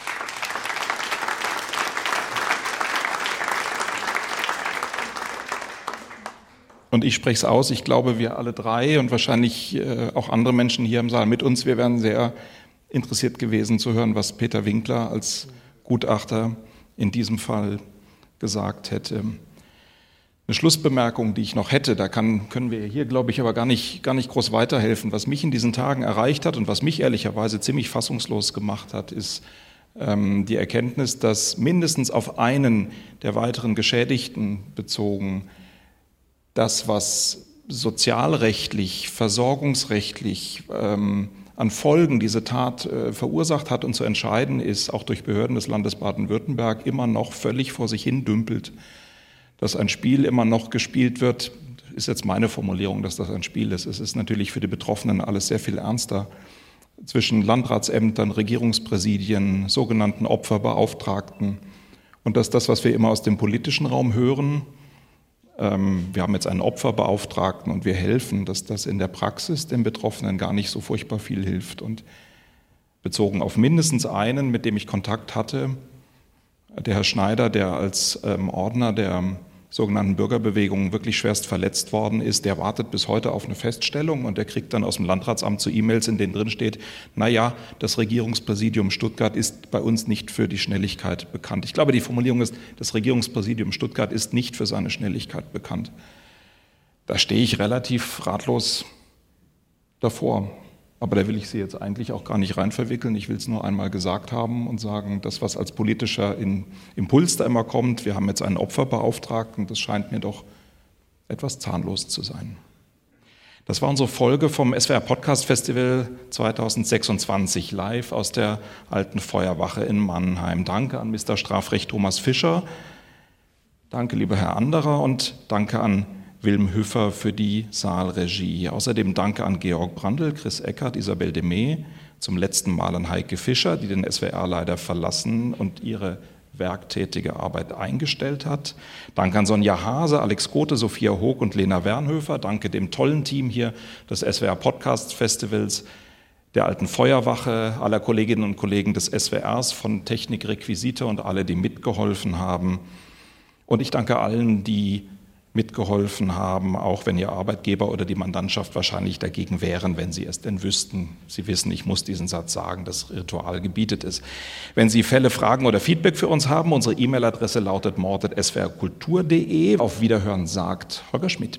alle 3 und wahrscheinlich auch andere Menschen hier im Saal mit uns, wir wären sehr interessiert gewesen zu hören, was Peter Winkler als Gutachter in diesem Fall gesagt hätte. Eine Schlussbemerkung, die ich noch hätte, da können wir hier, glaube ich, aber gar nicht groß weiterhelfen. Was mich in diesen Tagen erreicht hat und was mich ehrlicherweise ziemlich fassungslos gemacht hat, ist die Erkenntnis, dass mindestens auf einen der weiteren Geschädigten bezogen das, was sozialrechtlich, versorgungsrechtlich an Folgen diese Tat verursacht hat und zu entscheiden ist, auch durch Behörden des Landes Baden-Württemberg, immer noch völlig vor sich hin dümpelt. Dass ein Spiel immer noch gespielt wird, ist jetzt meine Formulierung, dass das ein Spiel ist. Es ist natürlich für die Betroffenen alles sehr viel ernster. Zwischen Landratsämtern, Regierungspräsidien, sogenannten Opferbeauftragten. Und dass das, was wir immer aus dem politischen Raum hören, wir haben jetzt einen Opferbeauftragten und wir helfen, dass das in der Praxis den Betroffenen gar nicht so furchtbar viel hilft. Und bezogen auf mindestens einen, mit dem ich Kontakt hatte, der Herr Schneider, der als Ordner der sogenannten Bürgerbewegung wirklich schwerst verletzt worden ist, der wartet bis heute auf eine Feststellung und der kriegt dann aus dem Landratsamt so E-Mails, in denen drin steht, naja, das Regierungspräsidium Stuttgart ist bei uns nicht für die Schnelligkeit bekannt. Ich glaube, die Formulierung ist, das Regierungspräsidium Stuttgart ist nicht für seine Schnelligkeit bekannt. Da stehe ich relativ ratlos davor. Aber da will ich Sie jetzt eigentlich auch gar nicht rein verwickeln. Ich will es nur einmal gesagt haben und sagen, das, was als politischer Impuls da immer kommt, wir haben jetzt einen Opferbeauftragten, das scheint mir doch etwas zahnlos zu sein. Das war unsere Folge vom SWR Podcast Festival 2026, live aus der Alten Feuerwache in Mannheim. Danke an Mr. Strafrecht Thomas Fischer, danke lieber Herr Anderer und danke an Wilm Hüffer für die Saalregie. Außerdem danke an Georg Brandl, Chris Eckert, Isabel Demey, zum letzten Mal an Heike Fischer, die den SWR leider verlassen und ihre werktätige Arbeit eingestellt hat. Danke an Sonja Hase, Alex Kote, Sophia Hoog und Lena Wernhöfer. Danke dem tollen Team hier des SWR Podcast Festivals, der Alten Feuerwache, aller Kolleginnen und Kollegen des SWRs von Technik, Requisite und alle, die mitgeholfen haben. Und ich danke allen, die mitgeholfen haben, auch wenn Ihr Arbeitgeber oder die Mandantschaft wahrscheinlich dagegen wären, wenn Sie es denn wüssten. Sie wissen, ich muss diesen Satz sagen, das Ritual gebietet es. Wenn Sie Fälle, Fragen oder Feedback für uns haben, unsere E-Mail-Adresse lautet mord@swrkultur.de. Auf Wiederhören sagt Holger Schmidt.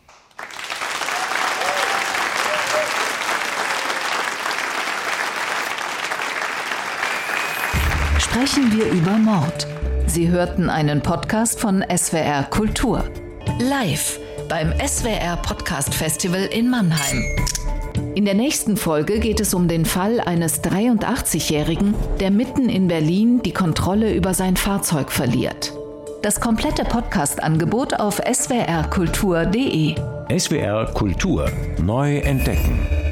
Sprechen wir über Mord. Sie hörten einen Podcast von SWR Kultur. Live beim SWR Podcast Festival in Mannheim. In der nächsten Folge geht es um den Fall eines 83-Jährigen, der mitten in Berlin die Kontrolle über sein Fahrzeug verliert. Das komplette Podcast-Angebot auf swrkultur.de. SWR Kultur neu entdecken.